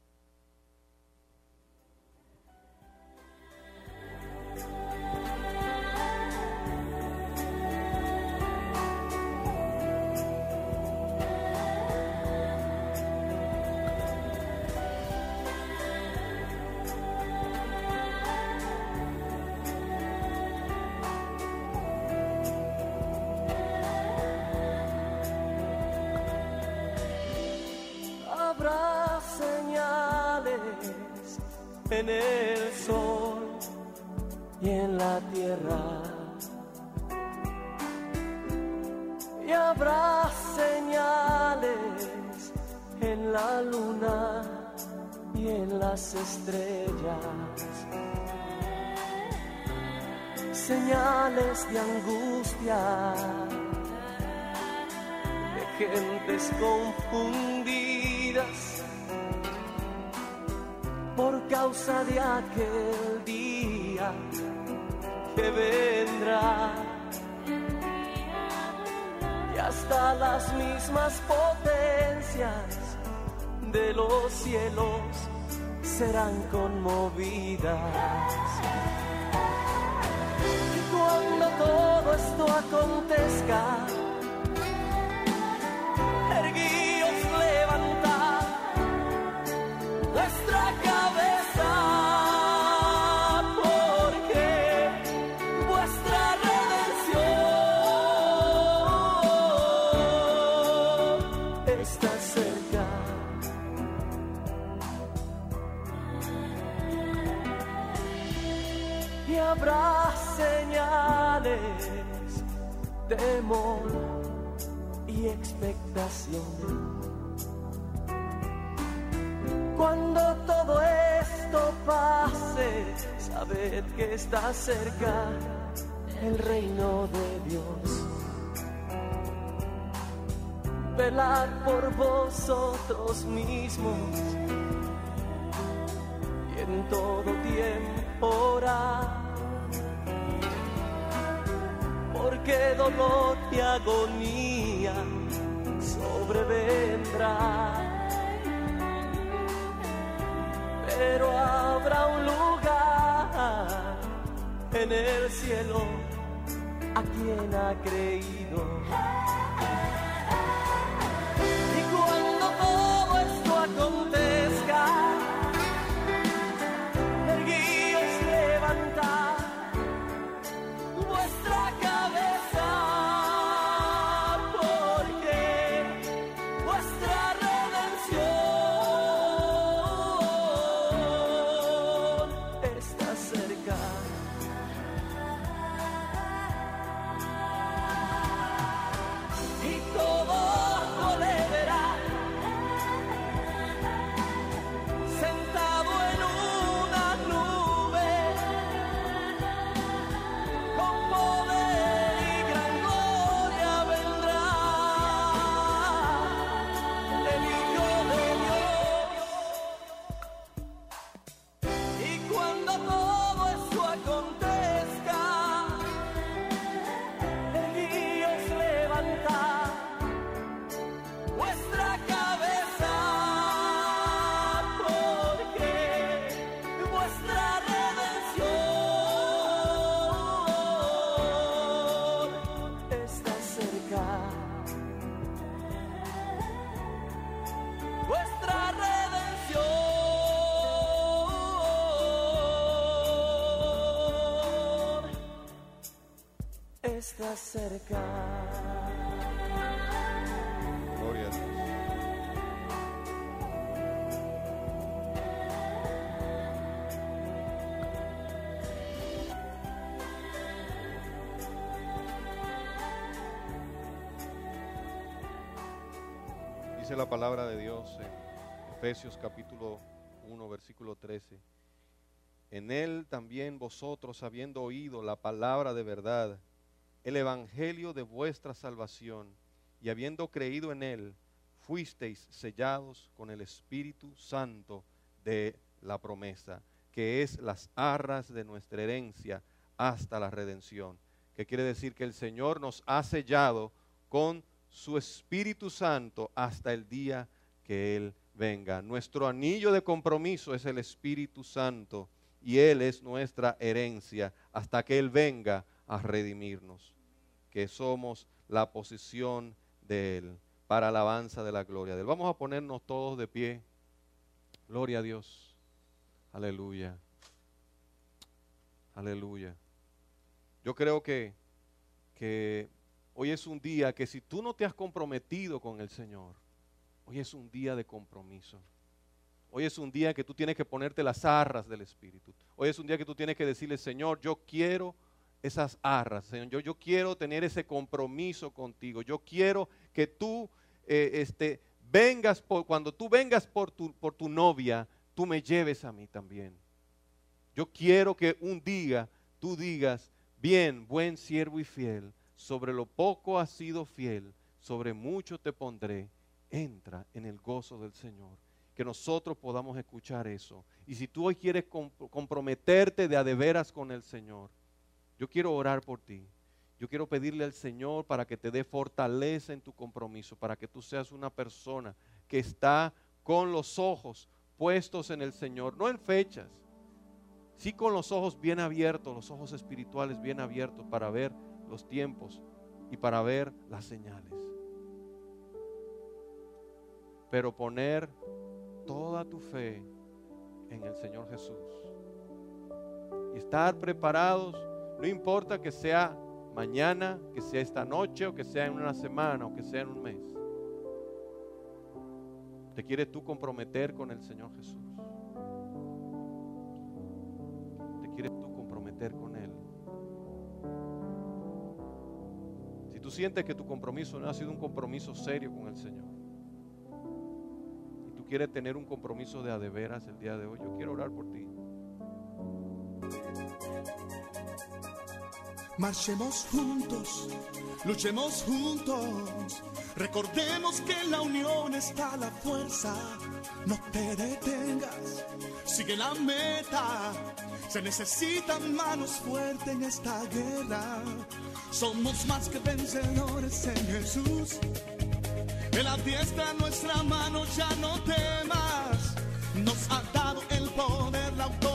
Habrá señales en el sol y en la tierra, y habrá señales en la luna y en las estrellas, señales de angustia, de gentes confundidas por causa de aquel día que vendrá. Y hasta las mismas potencias de los cielos serán conmovidas. Y cuando todo esto acontezca, erguíos, levantad vuestra cabeza, porque vuestra redención está cerca. Y habrá señales, temor y expectación. Cuando todo esto pase, sabed que está cerca el reino de Dios. Velad por vosotros mismos y en todo tiempo orad, porque dolor y agonía sobrevendrá. Pero habrá un lugar en el cielo a quien ha creído. Y cuando todo esto acontezca, erguíos, levantad vuestra cabeza, porque vuestra redención está cerca. Y todo ojo le verá, sentado en una nube, con poder y gran gloria vendrá el Hijo de Dios. Y cuando todo eso acontezca, erguíos, levantad vuestra cabeza, porque vuestra redención está cerca. Vuestra redención está cerca. Gloria a Dios. Dice la palabra de Dios en Efesios capítulo uno, versículo trece. En él también vosotros, habiendo oído la palabra de verdad, el evangelio de vuestra salvación, y habiendo creído en él, fuisteis sellados con el Espíritu Santo de la promesa, que es las arras de nuestra herencia hasta la redención. Que quiere decir que el Señor nos ha sellado con su Espíritu Santo hasta el día que Él venga. Nuestro anillo de compromiso es el Espíritu Santo y Él es nuestra herencia hasta que Él venga a redimirnos, que somos la posesión de Él para alabanza de la gloria de Él. Vamos a ponernos todos de pie. Gloria a Dios. Aleluya. Aleluya. Yo creo que, que hoy es un día que si tú no te has comprometido con el Señor, hoy es un día de compromiso. Hoy es un día que tú tienes que ponerte las arras del Espíritu. Hoy es un día que tú tienes que decirle, Señor, yo quiero esas arras, Señor. Yo, yo quiero tener ese compromiso contigo. Yo quiero que tú eh, este, vengas, por, cuando tú vengas por tu, por tu novia, tú me lleves a mí también. Yo quiero que un día tú digas, bien, buen siervo y fiel, sobre lo poco has sido fiel, sobre mucho te pondré, entra en el gozo del Señor. Que nosotros podamos escuchar eso. Y si tú hoy quieres comp- comprometerte de a de veras con el Señor, yo quiero orar por ti. Yo Yo quiero pedirle al Señor para que te dé fortaleza en tu compromiso, para que tú seas una persona que está con los ojos puestos en el Señor, no en fechas, sí con los ojos bien abiertos, los ojos espirituales bien abiertos para ver los tiempos y para ver las señales. Pero poner toda tu fe en el Señor Jesús y estar preparados, no importa que sea mañana, que sea esta noche, o que sea en una semana, o que sea en un mes. ¿Te quieres tú comprometer con el Señor Jesús? ¿Te quieres tú comprometer con Él? Si tú sientes que tu compromiso no ha sido un compromiso serio con el Señor, y tú quieres tener un compromiso de a de veras el día de hoy, yo quiero orar por ti. Marchemos juntos, luchemos juntos, recordemos que en la unión está la fuerza. No te detengas, sigue la meta, se necesitan manos fuertes en esta guerra. Somos más que vencedores en Jesús, Él adiestra nuestra mano, ya no temas, nos ha dado el poder, la autoridad.